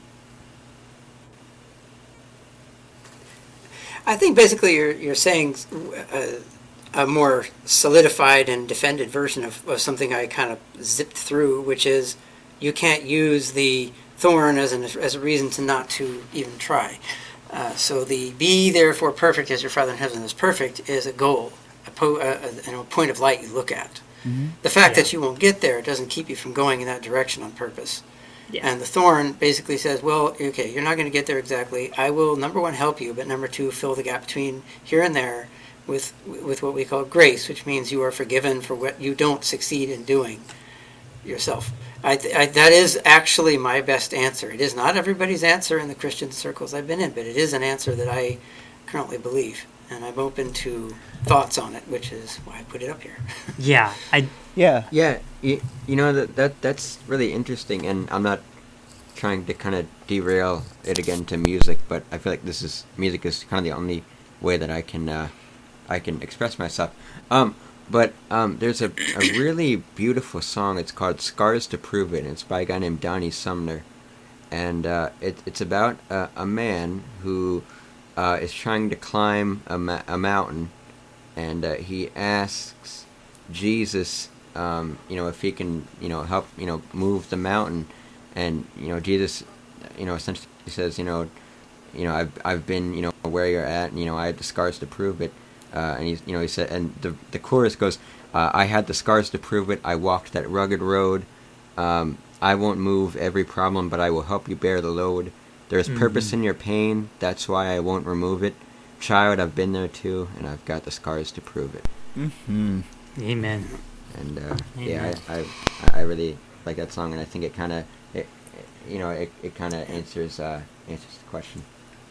I think basically you're you're saying a, a more solidified and defended version of, of something I kind of zipped through, which is you can't use the thorn as an as a reason to not to even try. Uh, so the be therefore perfect as your Father in heaven is perfect is a goal, a, po- a, a, you know, a point of light you look at. Mm-hmm. The fact yeah. that you won't get there doesn't keep you from going in that direction on purpose. Yeah. And the thorn basically says, well, okay, you're not going to get there exactly. I will, number one, help you, but number two, fill the gap between here and there with with what we call grace, which means you are forgiven for what you don't succeed in doing yourself. I, I, that is actually my best answer. It is not everybody's answer in the Christian circles I've been in, but it is an answer that I currently believe, and I'm open to thoughts on it, which is why I put it up here. Yeah, I yeah yeah. You, you know that that that's really interesting, and I'm not trying to kind of derail it again to music, but I feel like this is music is kind of the only way that I can uh, I can express myself. Um, But um, there's a, a really beautiful song. It's called "Scars to Prove It." And it's by a guy named Donnie Sumner, and uh, it, it's about a, a man who uh, is trying to climb a, ma- a mountain, and uh, he asks Jesus, um, you know, if he can, you know, help, you know, move the mountain, and you know, Jesus, you know, essentially says, you know, you know, I've I've been, you know, where you're at, and you know, I have the scars to prove it. Uh, and he's, you know, he said, and the the chorus goes, uh, "I had the scars to prove it. I walked that rugged road. Um, I won't move every problem, but I will help you bear the load. There's mm-hmm. purpose in your pain. That's why I won't remove it. Child, I've been there too, and I've got the scars to prove it." Mm-hmm. Amen. And uh, Amen. yeah, I, I I really like that song, and I think it kind of, it, you know, it, it kind of answers uh, answers the question.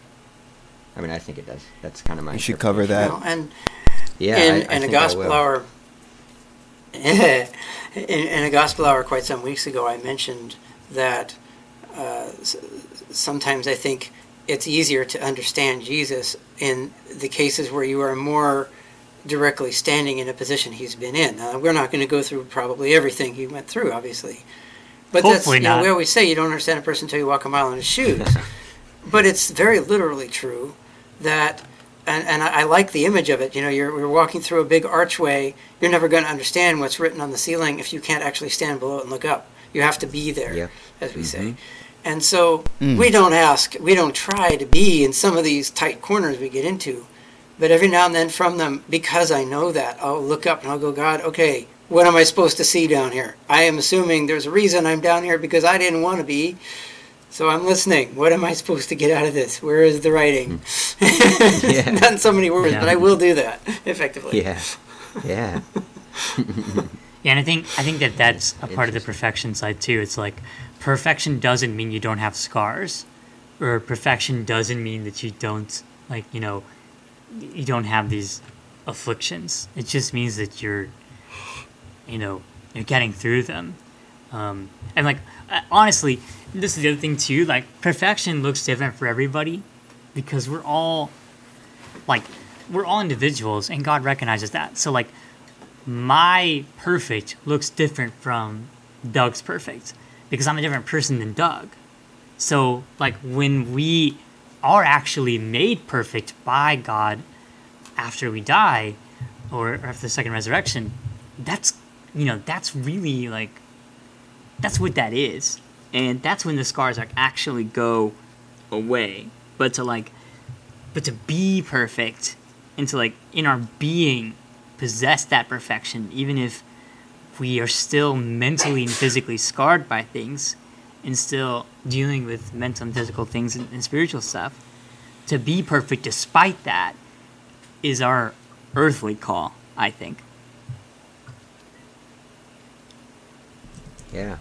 I mean, I think it does. That's kind of my. You should cover that. You know, and yeah, in, I, I in a think gospel I will. hour, in, in a gospel hour quite some weeks ago, I mentioned that uh, sometimes I think it's easier to understand Jesus in the cases where you are more directly standing in a position he's been in. Now, we're not going to go through probably everything he went through, obviously, but Hopefully that's you know, not. we always say you don't understand a person until you walk a mile in his shoes. But it's very literally true that, and, and I, I like the image of it, you know, you're, you're walking through a big archway, you're never going to understand what's written on the ceiling if you can't actually stand below it and look up. You have to be there, Yeah. as we Mm-hmm. say. And so Mm. we don't ask, we don't try to be in some of these tight corners we get into. But every now and then from them, because I know that, I'll look up and I'll go, God, okay, what am I supposed to see down here? I am assuming there's a reason I'm down here because I didn't want to be. So I'm listening. What am I supposed to get out of this? Where is the writing? Yeah. Not in so many words, Yeah. but I will do that effectively. Yeah, yeah. Yeah, and I think I think that that's a part of the perfection side too. It's like perfection doesn't mean you don't have scars, or perfection doesn't mean that you don't like you know you don't have these afflictions. It just means that you're, you know, you're getting through them. Um, and like, honestly, this is the other thing too, like perfection looks different for everybody because we're all like, we're all individuals and God recognizes that. So like my perfect looks different from Doug's perfect because I'm a different person than Doug. So like when we are actually made perfect by God after we die or after the second resurrection, that's, you know, that's really like, that's what that is. And that's when the scars like actually go away. But to like, but to be perfect and to like in our being possess that perfection, even if we are still mentally and physically scarred by things and still dealing with mental and physical things and, and spiritual stuff, to be perfect despite that is our earthly call, I think. Yeah.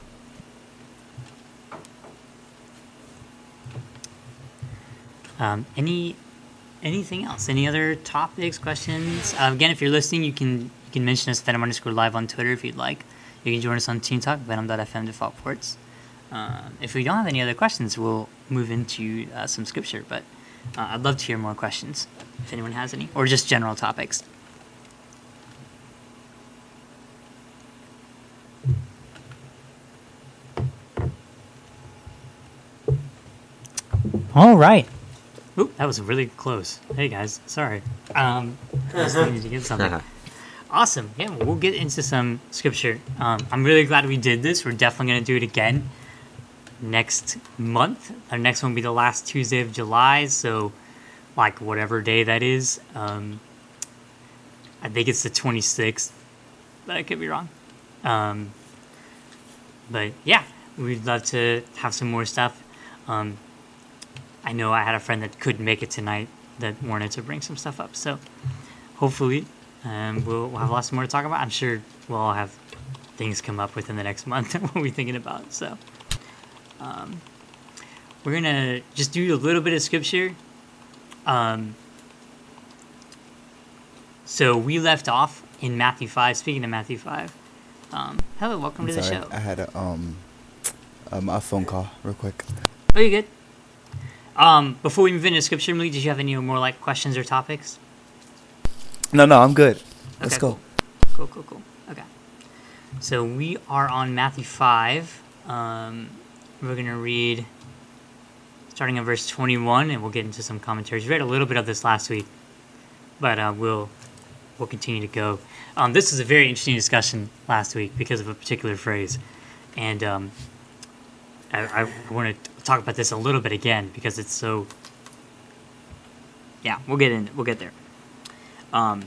Um, any anything else? Any other topics, questions? Uh, again, if you're listening, you can you can mention us Venom underscore live on Twitter if you'd like. You can join us on Teen Talk, venom dot f m default ports. Um, if we don't have any other questions, we'll move into uh, some scripture. But uh, I'd love to hear more questions if anyone has any, or just general topics. All right. Ooh, that was really close. Hey guys, sorry. Um, I was needing to get something. Awesome. Yeah, well, we'll get into some scripture. Um, I'm really glad we did this. We're definitely going to do it again next month. Our next one will be the last Tuesday of July, so like whatever day that is. Um, I think it's the twenty-sixth, but I could be wrong. Um, but yeah, we'd love to have some more stuff. Um, I know I had a friend that couldn't make it tonight that wanted to bring some stuff up. So hopefully um, we'll, we'll have lots more to talk about. I'm sure we'll all have things come up within the next month that we'll be thinking about. So um, we're going to just do a little bit of scripture. Um, so we left off in Matthew five. Speaking of Matthew five. Um, hello, welcome I'm to sorry, the show. I had a, um, um, a phone call real quick. Oh, you good? Um, before we move into scripture, Emily, did you have any more like questions or topics? No, no, I'm good. Let's Okay, go. Cool, cool, cool. Okay. So we are on Matthew five. Um, we're going to read starting at verse twenty-one, and we'll get into some commentaries. We read a little bit of this last week, but uh, we'll we'll continue to go. Um, this was a very interesting discussion last week because of a particular phrase, and um, I, I want to talk about this a little bit again because it's so. Yeah, we'll get in. We'll get there. Um.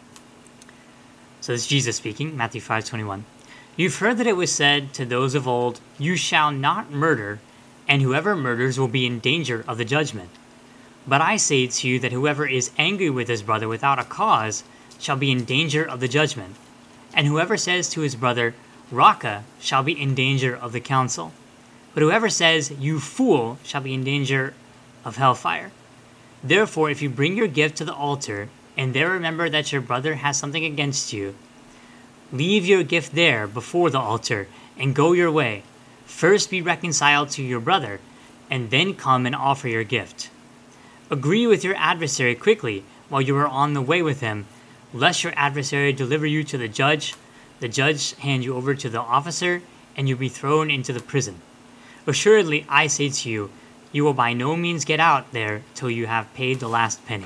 So this is Jesus speaking, Matthew five twenty-one. You've heard that it was said to those of old, "You shall not murder, and whoever murders will be in danger of the judgment." But I say to you that whoever is angry with his brother without a cause shall be in danger of the judgment, and whoever says to his brother, "Raka," shall be in danger of the council. But whoever says, "You fool," shall be in danger of hellfire. Therefore, if you bring your gift to the altar, and there remember that your brother has something against you, leave your gift there before the altar, and go your way. First be reconciled to your brother, and then come and offer your gift. Agree with your adversary quickly while you are on the way with him, lest your adversary deliver you to the judge, the judge hand you over to the officer, and you be thrown into the prison. Assuredly, I say to you, you will by no means get out there till you have paid the last penny.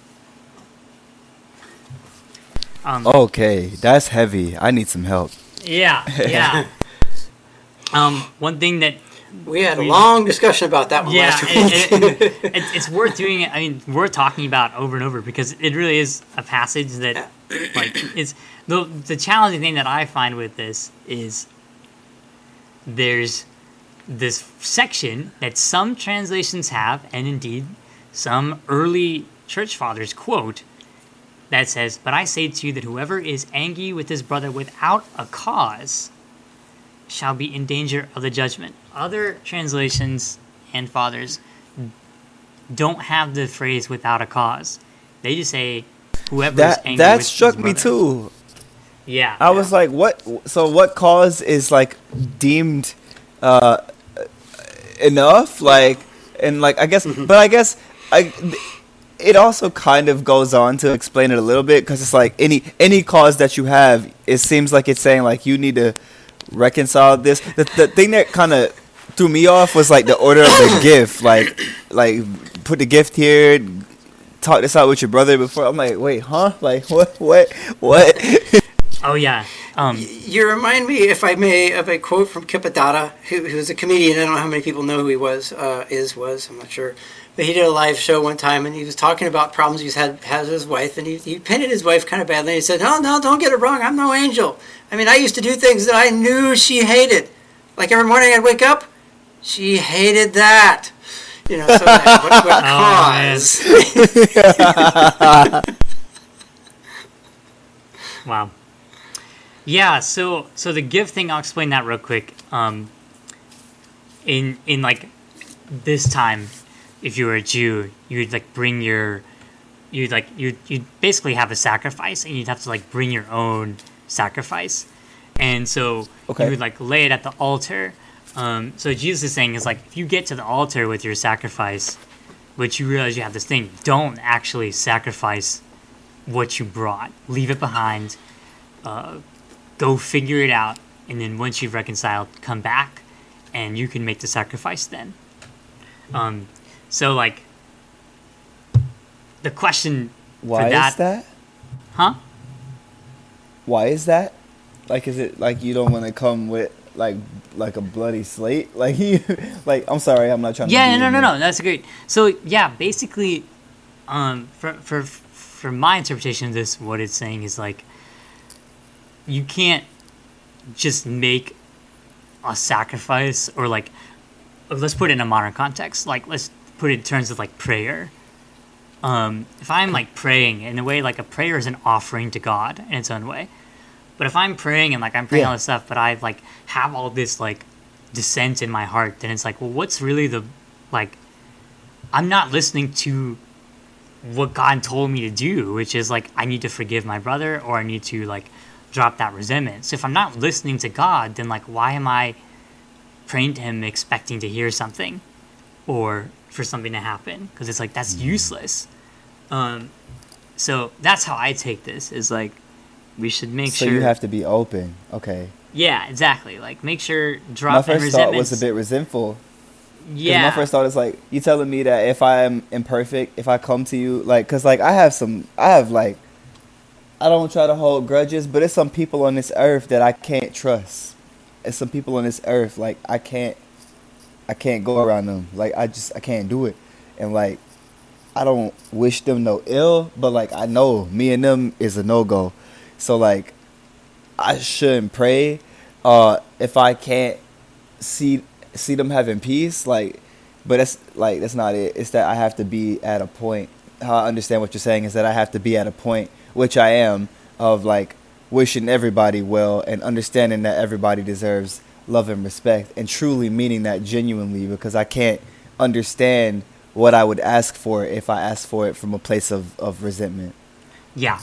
Um, Okay, that's heavy. I need some help. Yeah, yeah. um, one thing that We had a we- long discussion about that one yeah, last week. it, it, it, it, it's worth doing it. I mean, worth talking about over and over because it really is a passage that, like, it's the the challenging thing that I find with this is there's this section that some translations have, and indeed some early church fathers quote, that says, "But I say to you that whoever is angry with his brother without a cause shall be in danger of the judgment." Other translations and fathers don't have the phrase "without a cause." They just say, whoever is That angry that with struck his me brother. too. Yeah. I was like, what? So what cause is like deemed uh, enough? Like, and like I guess, but I guess I. It also kind of goes on to explain it a little bit because it's like any any cause that you have, it seems like it's saying like you need to reconcile this. The the thing that kind of threw me off was like the order of the gift. Like like put the gift here, talk this out with your brother before. I'm like, wait, huh? Like what what what? Oh yeah. Um, You remind me, if I may, of a quote from Kipadata, who, who was a comedian. I don't know how many people know who he was, uh, is, was, I'm not sure. But he did a live show one time, and he was talking about problems he's had has with his wife, and he, he painted his wife kind of badly. He said, no, no, don't get it wrong. I'm no angel. I mean, I used to do things that I knew she hated. Like every morning I'd wake up, she hated that. You know, so that, what, what Oh, cause? Wow. Yeah, so so the gift thing, I'll explain that real quick. Um, in in like this time, if you were a Jew, you'd like bring your, you'd like you you'd basically have a sacrifice, and you'd have to like bring your own sacrifice, and so Okay. you would like lay it at the altar. Um, so Jesus is saying is like if you get to the altar with your sacrifice, but you realize you have this thing, don't actually sacrifice what you brought. Leave it behind. Uh, go figure it out, and then once you've reconciled, come back, and you can make the sacrifice then. Um, so like, the question Why for that, is that? huh? Why is that? Like, is it like you don't want to come with like like a bloody slate? Like you, like I'm sorry, I'm not trying. Yeah, to no, be no, in no, there. that's great. So yeah, basically, um, for for for my interpretation of this, what it's saying is like, you can't just make a sacrifice, or like, let's put it in a modern context. Like, let's put it in terms of like prayer. Um, if I'm like praying in a way, like a prayer is an offering to God in its own way. But if I'm praying and like I'm praying Yeah. all this stuff, but I like have all this like dissent in my heart, then it's like, well, what's really the like? I'm not listening to what God told me to do, which is like I need to forgive my brother, or I need to like drop that resentment. So if I'm not listening to God, then like why am I praying to Him expecting to hear something or for something to happen? Because it's like that's useless. Um, so that's how I take this. Is like we should make So sure. you have to be open. Okay. Yeah, exactly. Like make sure My drop and first thought resentments. was a bit resentful. 'Cause yeah. my first thought is like you telling me that if I am imperfect, if I come to you, like, cause like I have some, I have like, I don't try to hold grudges, but it's some people on this earth that I can't trust. It's some people on this earth like I can't, I can't go around them. Like I just I can't do it, and like I don't wish them no ill, but like I know me and them is a no go. So like I shouldn't pray uh, if I can't see see them having peace. Like, but that's like that's not it. It's that I have to be at a point. How I understand what you're saying is that I have to be at a point, which I am, of like wishing everybody well and understanding that everybody deserves love and respect, and truly meaning that genuinely, because I can't understand what I would ask for if I asked for it from a place of, of resentment. Yeah.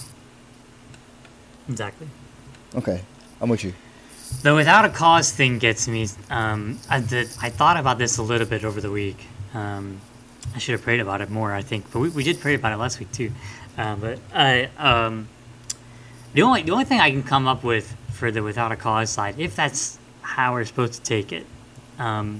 Exactly. Okay, I'm with you. The without a cause thing gets me. Um, I did. I thought about this a little bit over the week. Um, I should have prayed about it more, I think, but we, we did pray about it last week too. Uh, but I, um, the only the only thing I can come up with for the without a cause side, if that's how we're supposed to take it, um,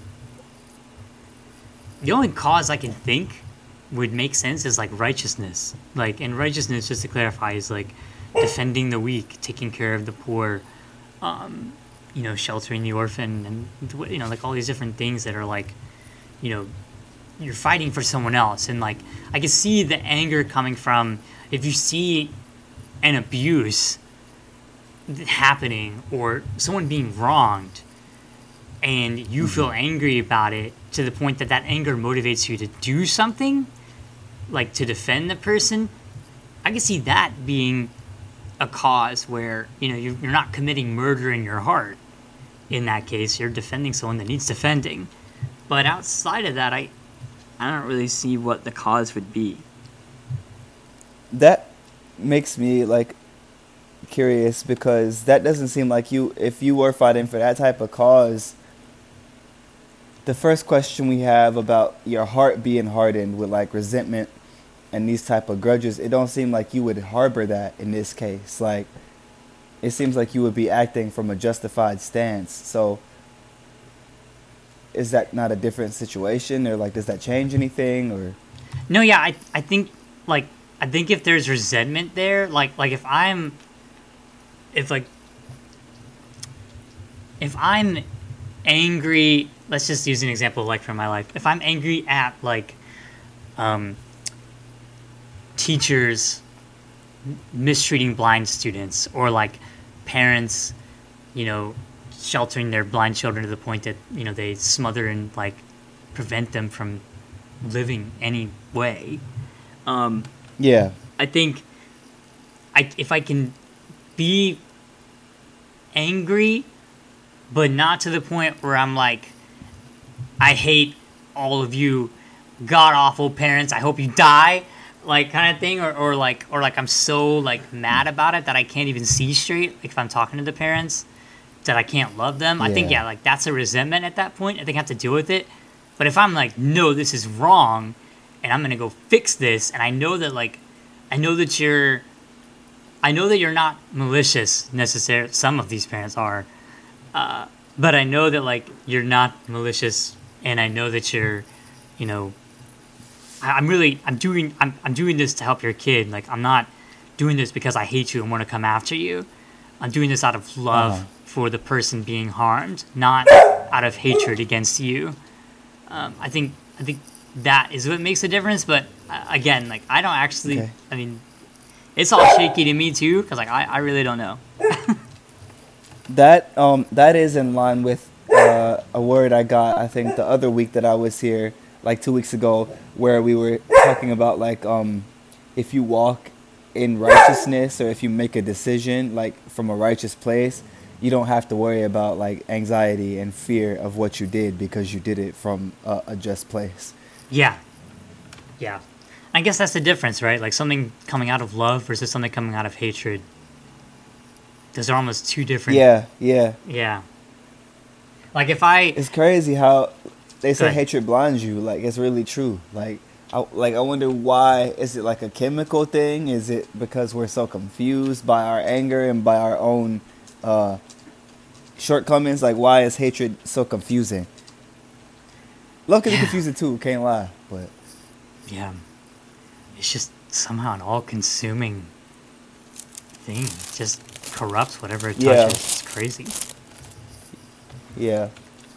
the only cause I can think would make sense is like righteousness. Like, and righteousness, just to clarify, is like defending the weak, taking care of the poor, um, you know, sheltering the orphan, and you know, like all these different things that are like, you know, you're fighting for someone else. And like I can see the anger coming from if you see an abuse happening or someone being wronged and you feel angry about it to the point that that anger motivates you to do something, like to defend the person. I can see that being a cause where, you know, you're not committing murder in your heart. In that case, you're defending someone that needs defending. But outside of that, I I don't really see what the cause would be. That makes me like curious because that doesn't seem like you. If you were fighting for that type of cause, the first question we have about your heart being hardened with like resentment and these type of grudges, it don't seem like you would harbor that in this case. Like, it seems like you would be acting from a justified stance. So is that not a different situation, or like does that change anything? Or No, yeah, I I think like I think if there's resentment there, like like if I'm if like if I'm angry, let's just use an example like from my life. If I'm angry at like um teachers mistreating blind students, or like parents, you know, sheltering their blind children to the point that, you know, they smother and like prevent them from living any way. Um, yeah, I think I if I can be angry, but not to the point where I'm like, I hate all of you god awful parents, I hope you die, like kind of thing, or, or like or like I'm so like mad about it that I can't even see straight, like if I'm talking to the parents, that I can't love them. I think Yeah. yeah, like that's a resentment at that point. I think I have to deal with it. But if I'm like, no, this is wrong, and I'm gonna go fix this, and I know that like, I know that you're, I know that you're not malicious necessarily. Some of these parents are, uh, but I know that like you're not malicious, and I know that you're, you know, I, I'm really, I'm doing, I'm, I'm doing this to help your kid. Like I'm not doing this because I hate you and want to come after you. I'm doing this out of love Uh-huh. for the person being harmed, not out of hatred against you. Um, I think I think that is what makes a difference. But uh, again, like I don't actually. Okay. I mean, it's all shaky to me too, because like I, I really don't know. that um that is in line with uh, a word I got, I think, the other week that I was here, like two weeks ago, where we were talking about like um if you walk in righteousness, or if you make a decision like from a righteous place, you don't have to worry about like anxiety and fear of what you did, because you did it from a, a just place. Yeah, yeah. I guess that's the difference, right? Like something coming out of love versus something coming out of hatred. Those are almost two different. Yeah, yeah. Yeah. Like if I. It's crazy how they say Go ahead. hatred blinds you. Like, it's really true. Like, I, like I wonder why. Is it like a chemical thing? Is it because we're so confused by our anger and by our own uh, shortcomings? Like, why is hatred so confusing? Love can be Yeah. confusing too, can't lie. But Yeah. It's just somehow an all-consuming thing. It just corrupts whatever it touches. Yeah. It's crazy. yeah.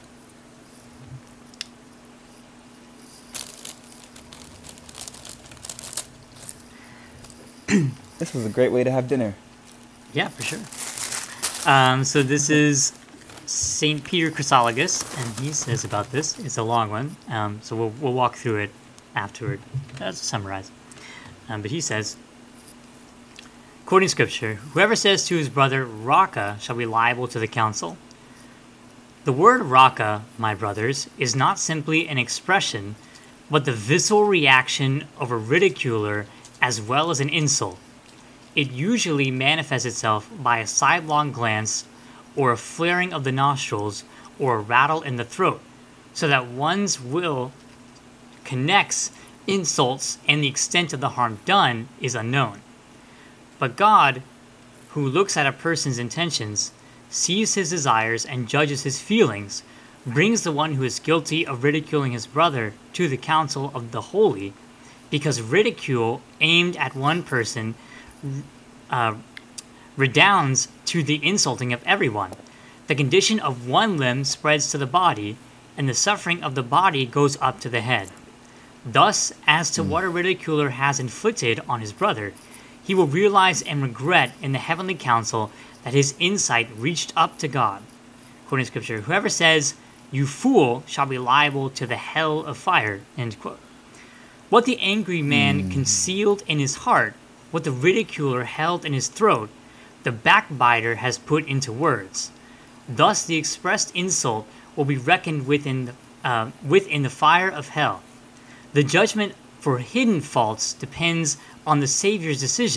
This was a great way to have dinner. Yeah, for sure. Um, so this is Saint Peter Chrysologus, and he says about this. It's a long one, um, so we'll we'll walk through it afterward. That's to summarize. Um, but he says, quoting scripture, "Whoever says to his brother, 'Raka,' shall be liable to the council." The word "Raka," my brothers, is not simply an expression, but the visceral reaction of a ridiculer as well as an insult. It usually manifests itself by a sidelong glance, or a flaring of the nostrils, or a rattle in the throat, so that one's will connects insults and the extent of the harm done is unknown. But God, who looks at a person's intentions, sees his desires and judges his feelings, brings the one who is guilty of ridiculing his brother to the council of the holy, because ridicule aimed at one person uh, redounds to the insulting of everyone. The condition of one limb spreads to the body, and the suffering of the body goes up to the head. Thus, as to what a ridiculer has inflicted on his brother, he will realize and regret in the heavenly council that his insight reached up to God. Quoting scripture, "Whoever says, 'You fool,' shall be liable to the hell of fire." End quote. What the angry man concealed in his heart, what the ridiculer held in his throat, the backbiter has put into words. Thus the expressed insult will be reckoned within the, uh, within the fire of hell. The judgment for hidden faults depends on the Savior's decision,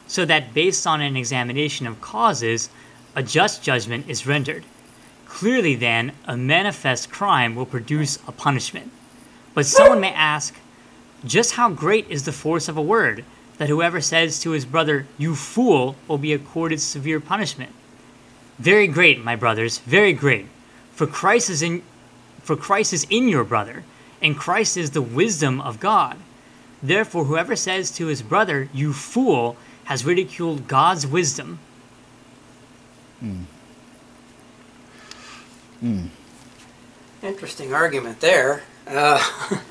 so that based on an examination of causes, a just judgment is rendered. Clearly, then, a manifest crime will produce a punishment. But someone may ask, just how great is the force of a word, that whoever says to his brother, "You fool," will be accorded severe punishment? Very great, my brothers, very great. For Christ is in, for Christ is in your brother, and Christ is the wisdom of God. Therefore, whoever says to his brother, "You fool," has ridiculed God's wisdom. Mm. Mm. Interesting argument there. Uh,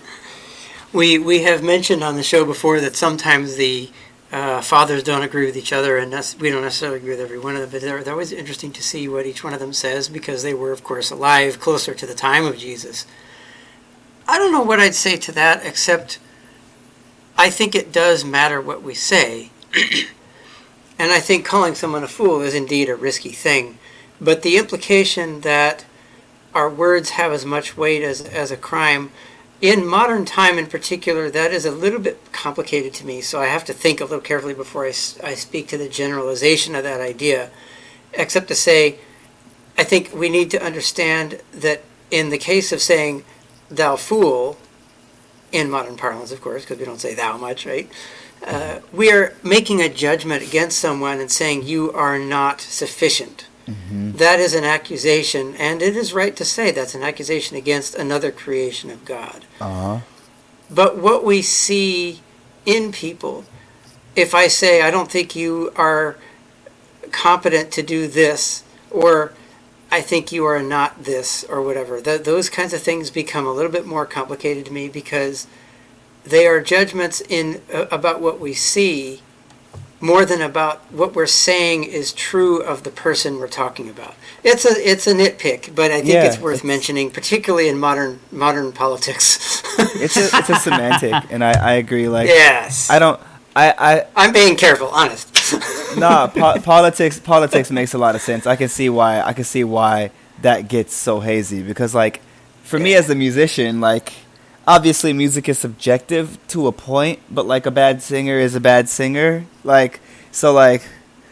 we we have mentioned on the show before that sometimes the uh, fathers don't agree with each other, and we don't necessarily agree with every one of them, but they're, they're always interesting to see what each one of them says, because they were, of course, alive closer to the time of Jesus. I don't know what I'd say to that, except I think it does matter what we say. And I think calling someone a fool is indeed a risky thing. But the implication that our words have as much weight as, as a crime, in modern time in particular, that is a little bit complicated to me. So I have to think a little carefully before I, I speak to the generalization of that idea. Except to say, I think we need to understand that in the case of saying, "thou fool," in modern parlance, of course, because we don't say thou much, right? Uh, we are making a judgment against someone and saying you are not sufficient. Mm-hmm. That is an accusation, and it is right to say that's an accusation against another creation of God. Uh-huh. But what we see in people, if I say, "I don't think you are competent to do this," or "I think you are not this," or whatever, th- those kinds of things become a little bit more complicated to me, because they are judgments in uh, about what we see more than about what we're saying is true of the person we're talking about. It's a it's a nitpick, but I think Yeah, it's worth it's- mentioning, particularly in modern modern politics. It's a it's a semantic, and I, I agree. Like, Yes. I don't. I, I I'm being careful, honest. nah. Po- politics politics makes a lot of sense. I can see why. I can see why that gets so hazy, because, like, for me as a musician, like, obviously music is subjective to a point, but, like, a bad singer is a bad singer. Like, so, like,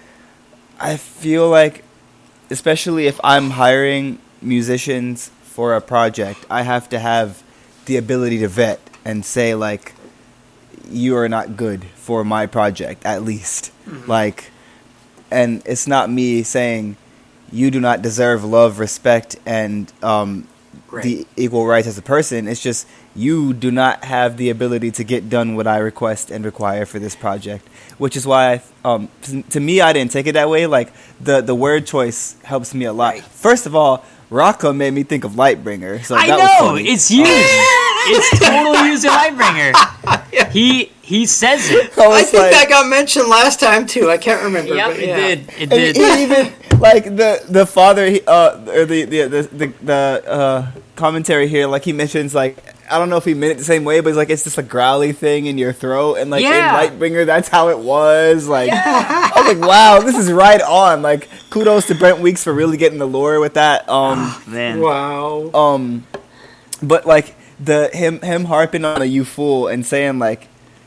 I feel like, especially if I'm hiring musicians for a project, I have to have the ability to vet and say, like, you are not good for my project, at least. Mm-hmm. Like, and it's not me saying you do not deserve love, respect, and um, Right. the equal rights as a person. It's just you do not have the ability to get done what I request and require for this project. Which is why, I, um, to me, I didn't take it that way. Like, the, the word choice helps me a lot. Right. First of all, Rocka made me think of Lightbringer. So I that know was funny. it's used. It's totally used in Lightbringer. Yeah. He he says it. I I was think like- that got mentioned last time too. I can't remember. Yep, but it yeah. did. It And did. he even like the the father he, uh or the the the the, the uh commentary here, like, he mentions, like, I don't know if he meant it the same way, but it's like it's just a growly thing in your throat, and, like, Yeah. in Lightbringer that's how it was. Like, I was like, wow, this is right on. Like, kudos to Brent Weeks for really getting the lore with that. Um, Man. Wow. um, but, like, the him him harping on a "you fool" and saying, like,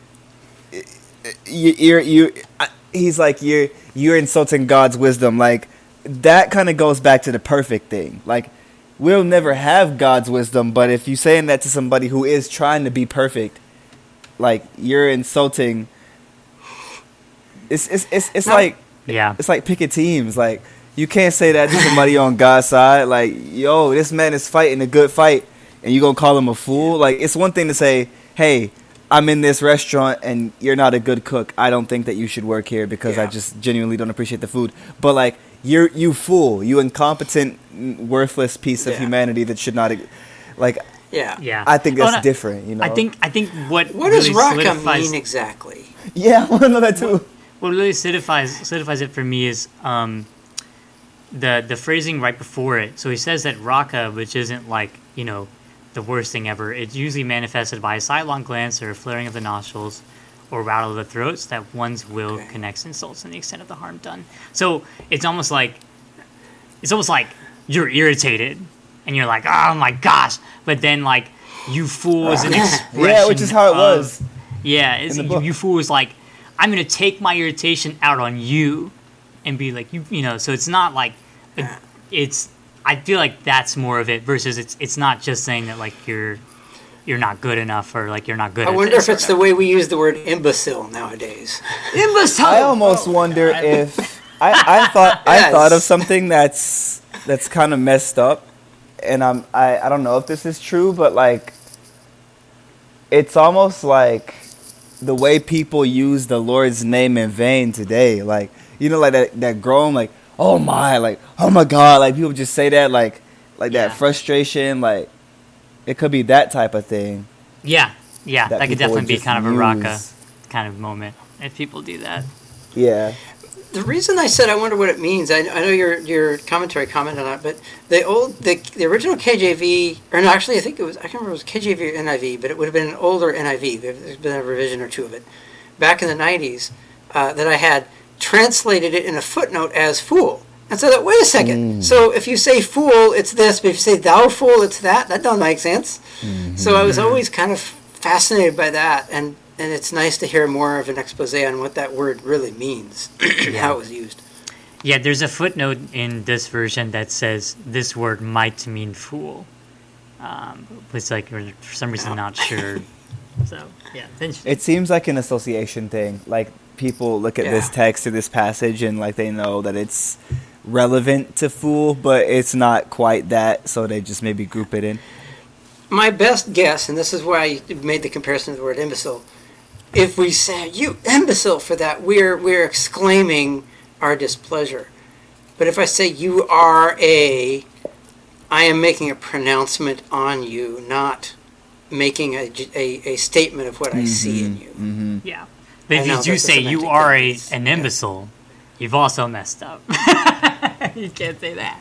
you, you're you. I- He's like, you're you're insulting God's wisdom. Like, that kind of goes back to the perfect thing. Like, we'll never have God's wisdom, but if you're saying that to somebody who is trying to be perfect, like, you're insulting. It's it's it's, it's No. like Yeah. it's like picking teams. Like, you can't say that to somebody on God's side. Like, yo, this man is fighting a good fight, and you gonna call him a fool? Like, it's one thing to say, hey, I'm in this restaurant and you're not a good cook. I don't think that you should work here because I Yeah. just genuinely don't appreciate the food. But, like, you're you fool, you incompetent, worthless piece of Yeah. humanity that should not, like, Yeah. Yeah. I think Oh, that's no, different. You know. I think I think what What really does Raka solidifies mean exactly? Yeah, I want to know that too. what really solidifies solidifies it for me is um, the the phrasing right before it. So he says that Raka, which isn't like, you know, the worst thing ever, it's usually manifested by a sidelong glance or a flaring of the nostrils or rattle of the throats that one's will Okay. connects insults and the extent of the harm done. So it's almost like it's almost like you're irritated and you're like, oh my gosh, but then, like, you fool is an expression. Yeah, which is how it of- was. Yeah, it's, in the you, book. you fool is like, I'm gonna take my irritation out on you, and be like you, you know. So it's not like, it's. I feel like that's more of it versus it's it's not just saying that like you're you're not good enough or like you're not good. I at wonder this if it's or the way we use the word imbecile nowadays. imbecile. I almost wonder if I, I thought I Yes. thought of something that's that's kind of messed up, and I'm I, I don't know if this is true, but like it's almost like the way people use the Lord's name in vain today. Like you know, like that that groan, like oh my, like oh my God, like people just say that like like Yeah. that frustration, like it could be that type of thing. Yeah, yeah, that, that could people definitely be just kind of a raka use. kind of moment if people do that. Yeah. The reason I said I wonder what it means, I, I know your your commentary commented on it, but the old the, the original K J V, or no, actually I think it was I can't remember if it was K J V or N I V, but it would have been an older N I V. There's been a revision or two of it back in the nineties uh, that I had translated it in a footnote as fool. And so that, wait a second. Mm. So if you say fool, it's this, but if you say thou fool, it's that. That don't make sense. Mm-hmm. So I was always kind of fascinated by that, and, and it's nice to hear more of an expose on what that word really means, and how it was used. Yeah, there's a footnote in this version that says this word might mean fool. Um, it's like we're for some reason not sure. So yeah, it's interesting. It seems like an association thing. Like people look at this Yeah. text or this passage and like they know that it's relevant to fool, but it's not quite that, so they just maybe group it in. My best guess, and this is why I made the comparison to the word imbecile, if we say, you imbecile for that, we're, we're exclaiming our displeasure. But if I say, you are a, I am making a pronouncement on you, not making a, a, a statement of what I see in you. Mm-hmm. Yeah, but if I know, you do that's a say you semantic are a, difference. an Yeah. imbecile, you've also messed up. You can't say that.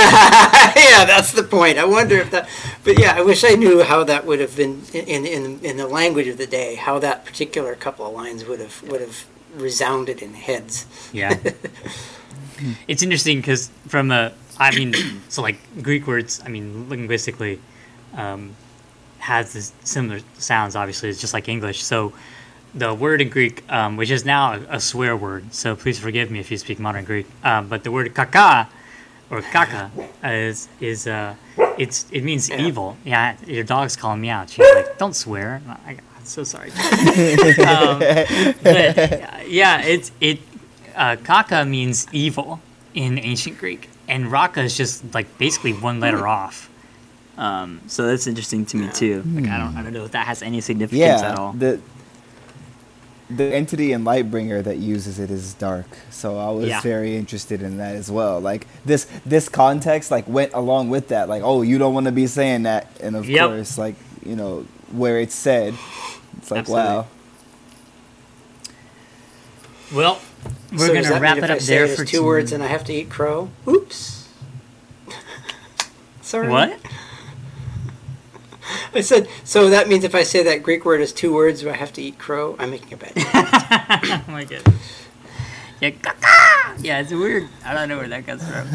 Yeah, that's the point. I wonder if that, but yeah, I wish I knew how that would have been in in in the language of the day. How that particular couple of lines would have would have resounded in heads. Yeah. It's interesting because from a, I mean, so like Greek words, I mean, linguistically, um, has this similar sounds. Obviously, it's just like English. So the word in Greek, um, which is now a, a swear word, so please forgive me if you speak modern Greek. Um, but the word kaka or kaka is is uh, it's it means Yeah. evil. Yeah, your dog's calling me out. She's like, "Don't swear." I, I'm so sorry. um, but uh, yeah, it's it. Uh, kaka means evil in ancient Greek, and raka is just like basically one letter off. Um, so that's interesting to me too. Like I don't, I don't know if that has any significance at Yeah, all. the the entity in Lightbringer that uses it is dark, so I was Yeah. very interested in that as well. Like this this context like went along with that. Like, oh, you don't want to be saying that, and of Yep. course, like you know where it's said, it's like Absolutely. wow. Well, we're So does gonna that wrap mean it if I up say there it as for two tom- words and I have to eat crow. Oops. Sorry. What? I said, so that means if I say that Greek word is two words, do I have to eat crow? I'm making a bad joke. Oh my goodness. Yeah, kaka! Yeah, it's weird. I don't know where that comes from.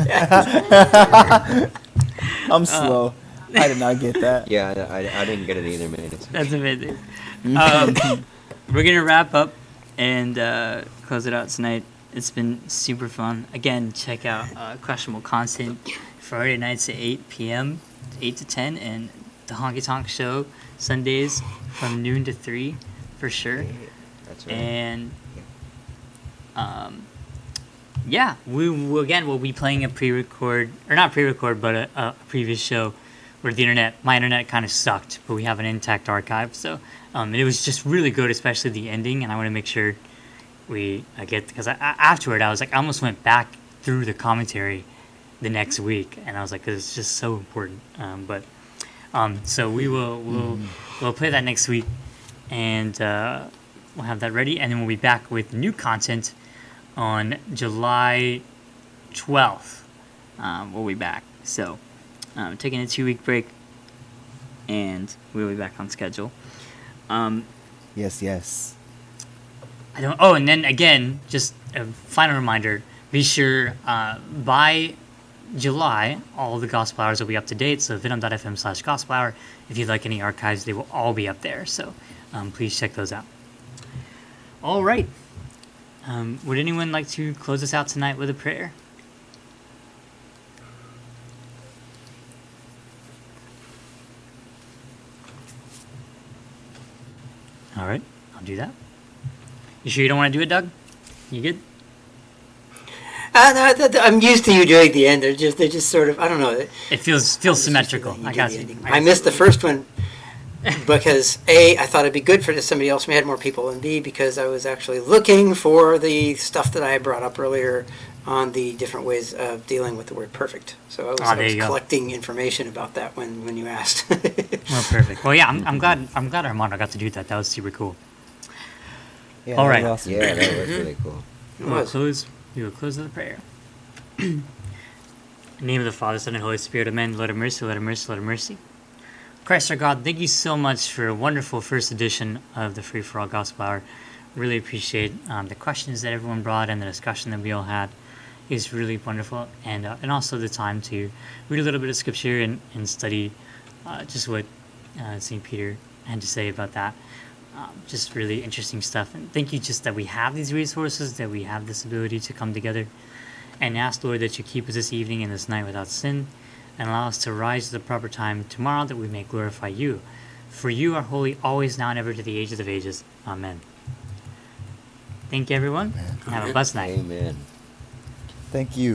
I'm slow. I did not get that. Yeah, I, I didn't get it either, man. It's, That's amazing. Um, we're gonna wrap up and uh, close it out tonight. It's been super fun. Again, check out uh, Questionable Content Friday nights at eight p.m., eight to ten, and the Honky Tonk Show Sundays from noon to three, for sure. that's right. And um, yeah, we will, again we'll be playing a pre-record or not pre-record, but a, a previous show where the internet, my internet kind of sucked, but we have an intact archive. So um, it was just really good, especially the ending, and I want to make sure we uh, get because I, I, afterward I was like I almost went back through the commentary the next week, and I was like, 'cause it's just so important. Um, but um, so we will we'll we'll play that next week, and uh, we'll have that ready, and then we'll be back with new content on July twelfth. Um, we'll be back. So um, taking a two week break, and we'll be back on schedule. Um, Yes, yes. I don't. Oh, and then again, just a final reminder: be sure uh, by July, all the gospel hours will be up to date. So venom.fm slash gospel hour. If you'd like any archives, they will all be up there. So um, please check those out. All right. Um, would anyone like to close us out tonight with a prayer? All right, I'll do that. You sure you don't want to do it, Doug? You good? Uh, no, th- th- I'm used to you doing the end. They're just, they're just sort of, I don't know. It feels feels symmetrical. I got you. I missed the first one because A, I thought it'd be good for somebody else. We had more people, and B, because I was actually looking for the stuff that I brought up earlier on the different ways of dealing with the word perfect. So I was, Oh, I there was you go. collecting information about that when, when you asked. Well, perfect. Well, yeah, I'm, I'm glad I'm glad Armando got to do that. That was super cool. Yeah, All that right. was awesome. Yeah, that was really cool. It We will was. close. We will close with a prayer. In the name of the Father, Son, and Holy Spirit, amen. Lord have mercy, Lord have mercy, Lord have mercy. Christ our God, thank you so much for a wonderful first edition of the Free for All Gospel Hour. Really appreciate um, the questions that everyone brought and the discussion that we all had. Is really wonderful, and uh, and also the time to read a little bit of scripture and, and study uh, just what uh, Saint Peter had to say about that. Um, just really interesting stuff. And thank you just that we have these resources, that we have this ability to come together. And ask, Lord, that you keep us this evening and this night without sin, and allow us to rise to the proper time tomorrow, that we may glorify you. For you are holy, always, now, and ever, to the ages of ages. Amen. Thank you, everyone, and have a blessed night. Amen. Thank you.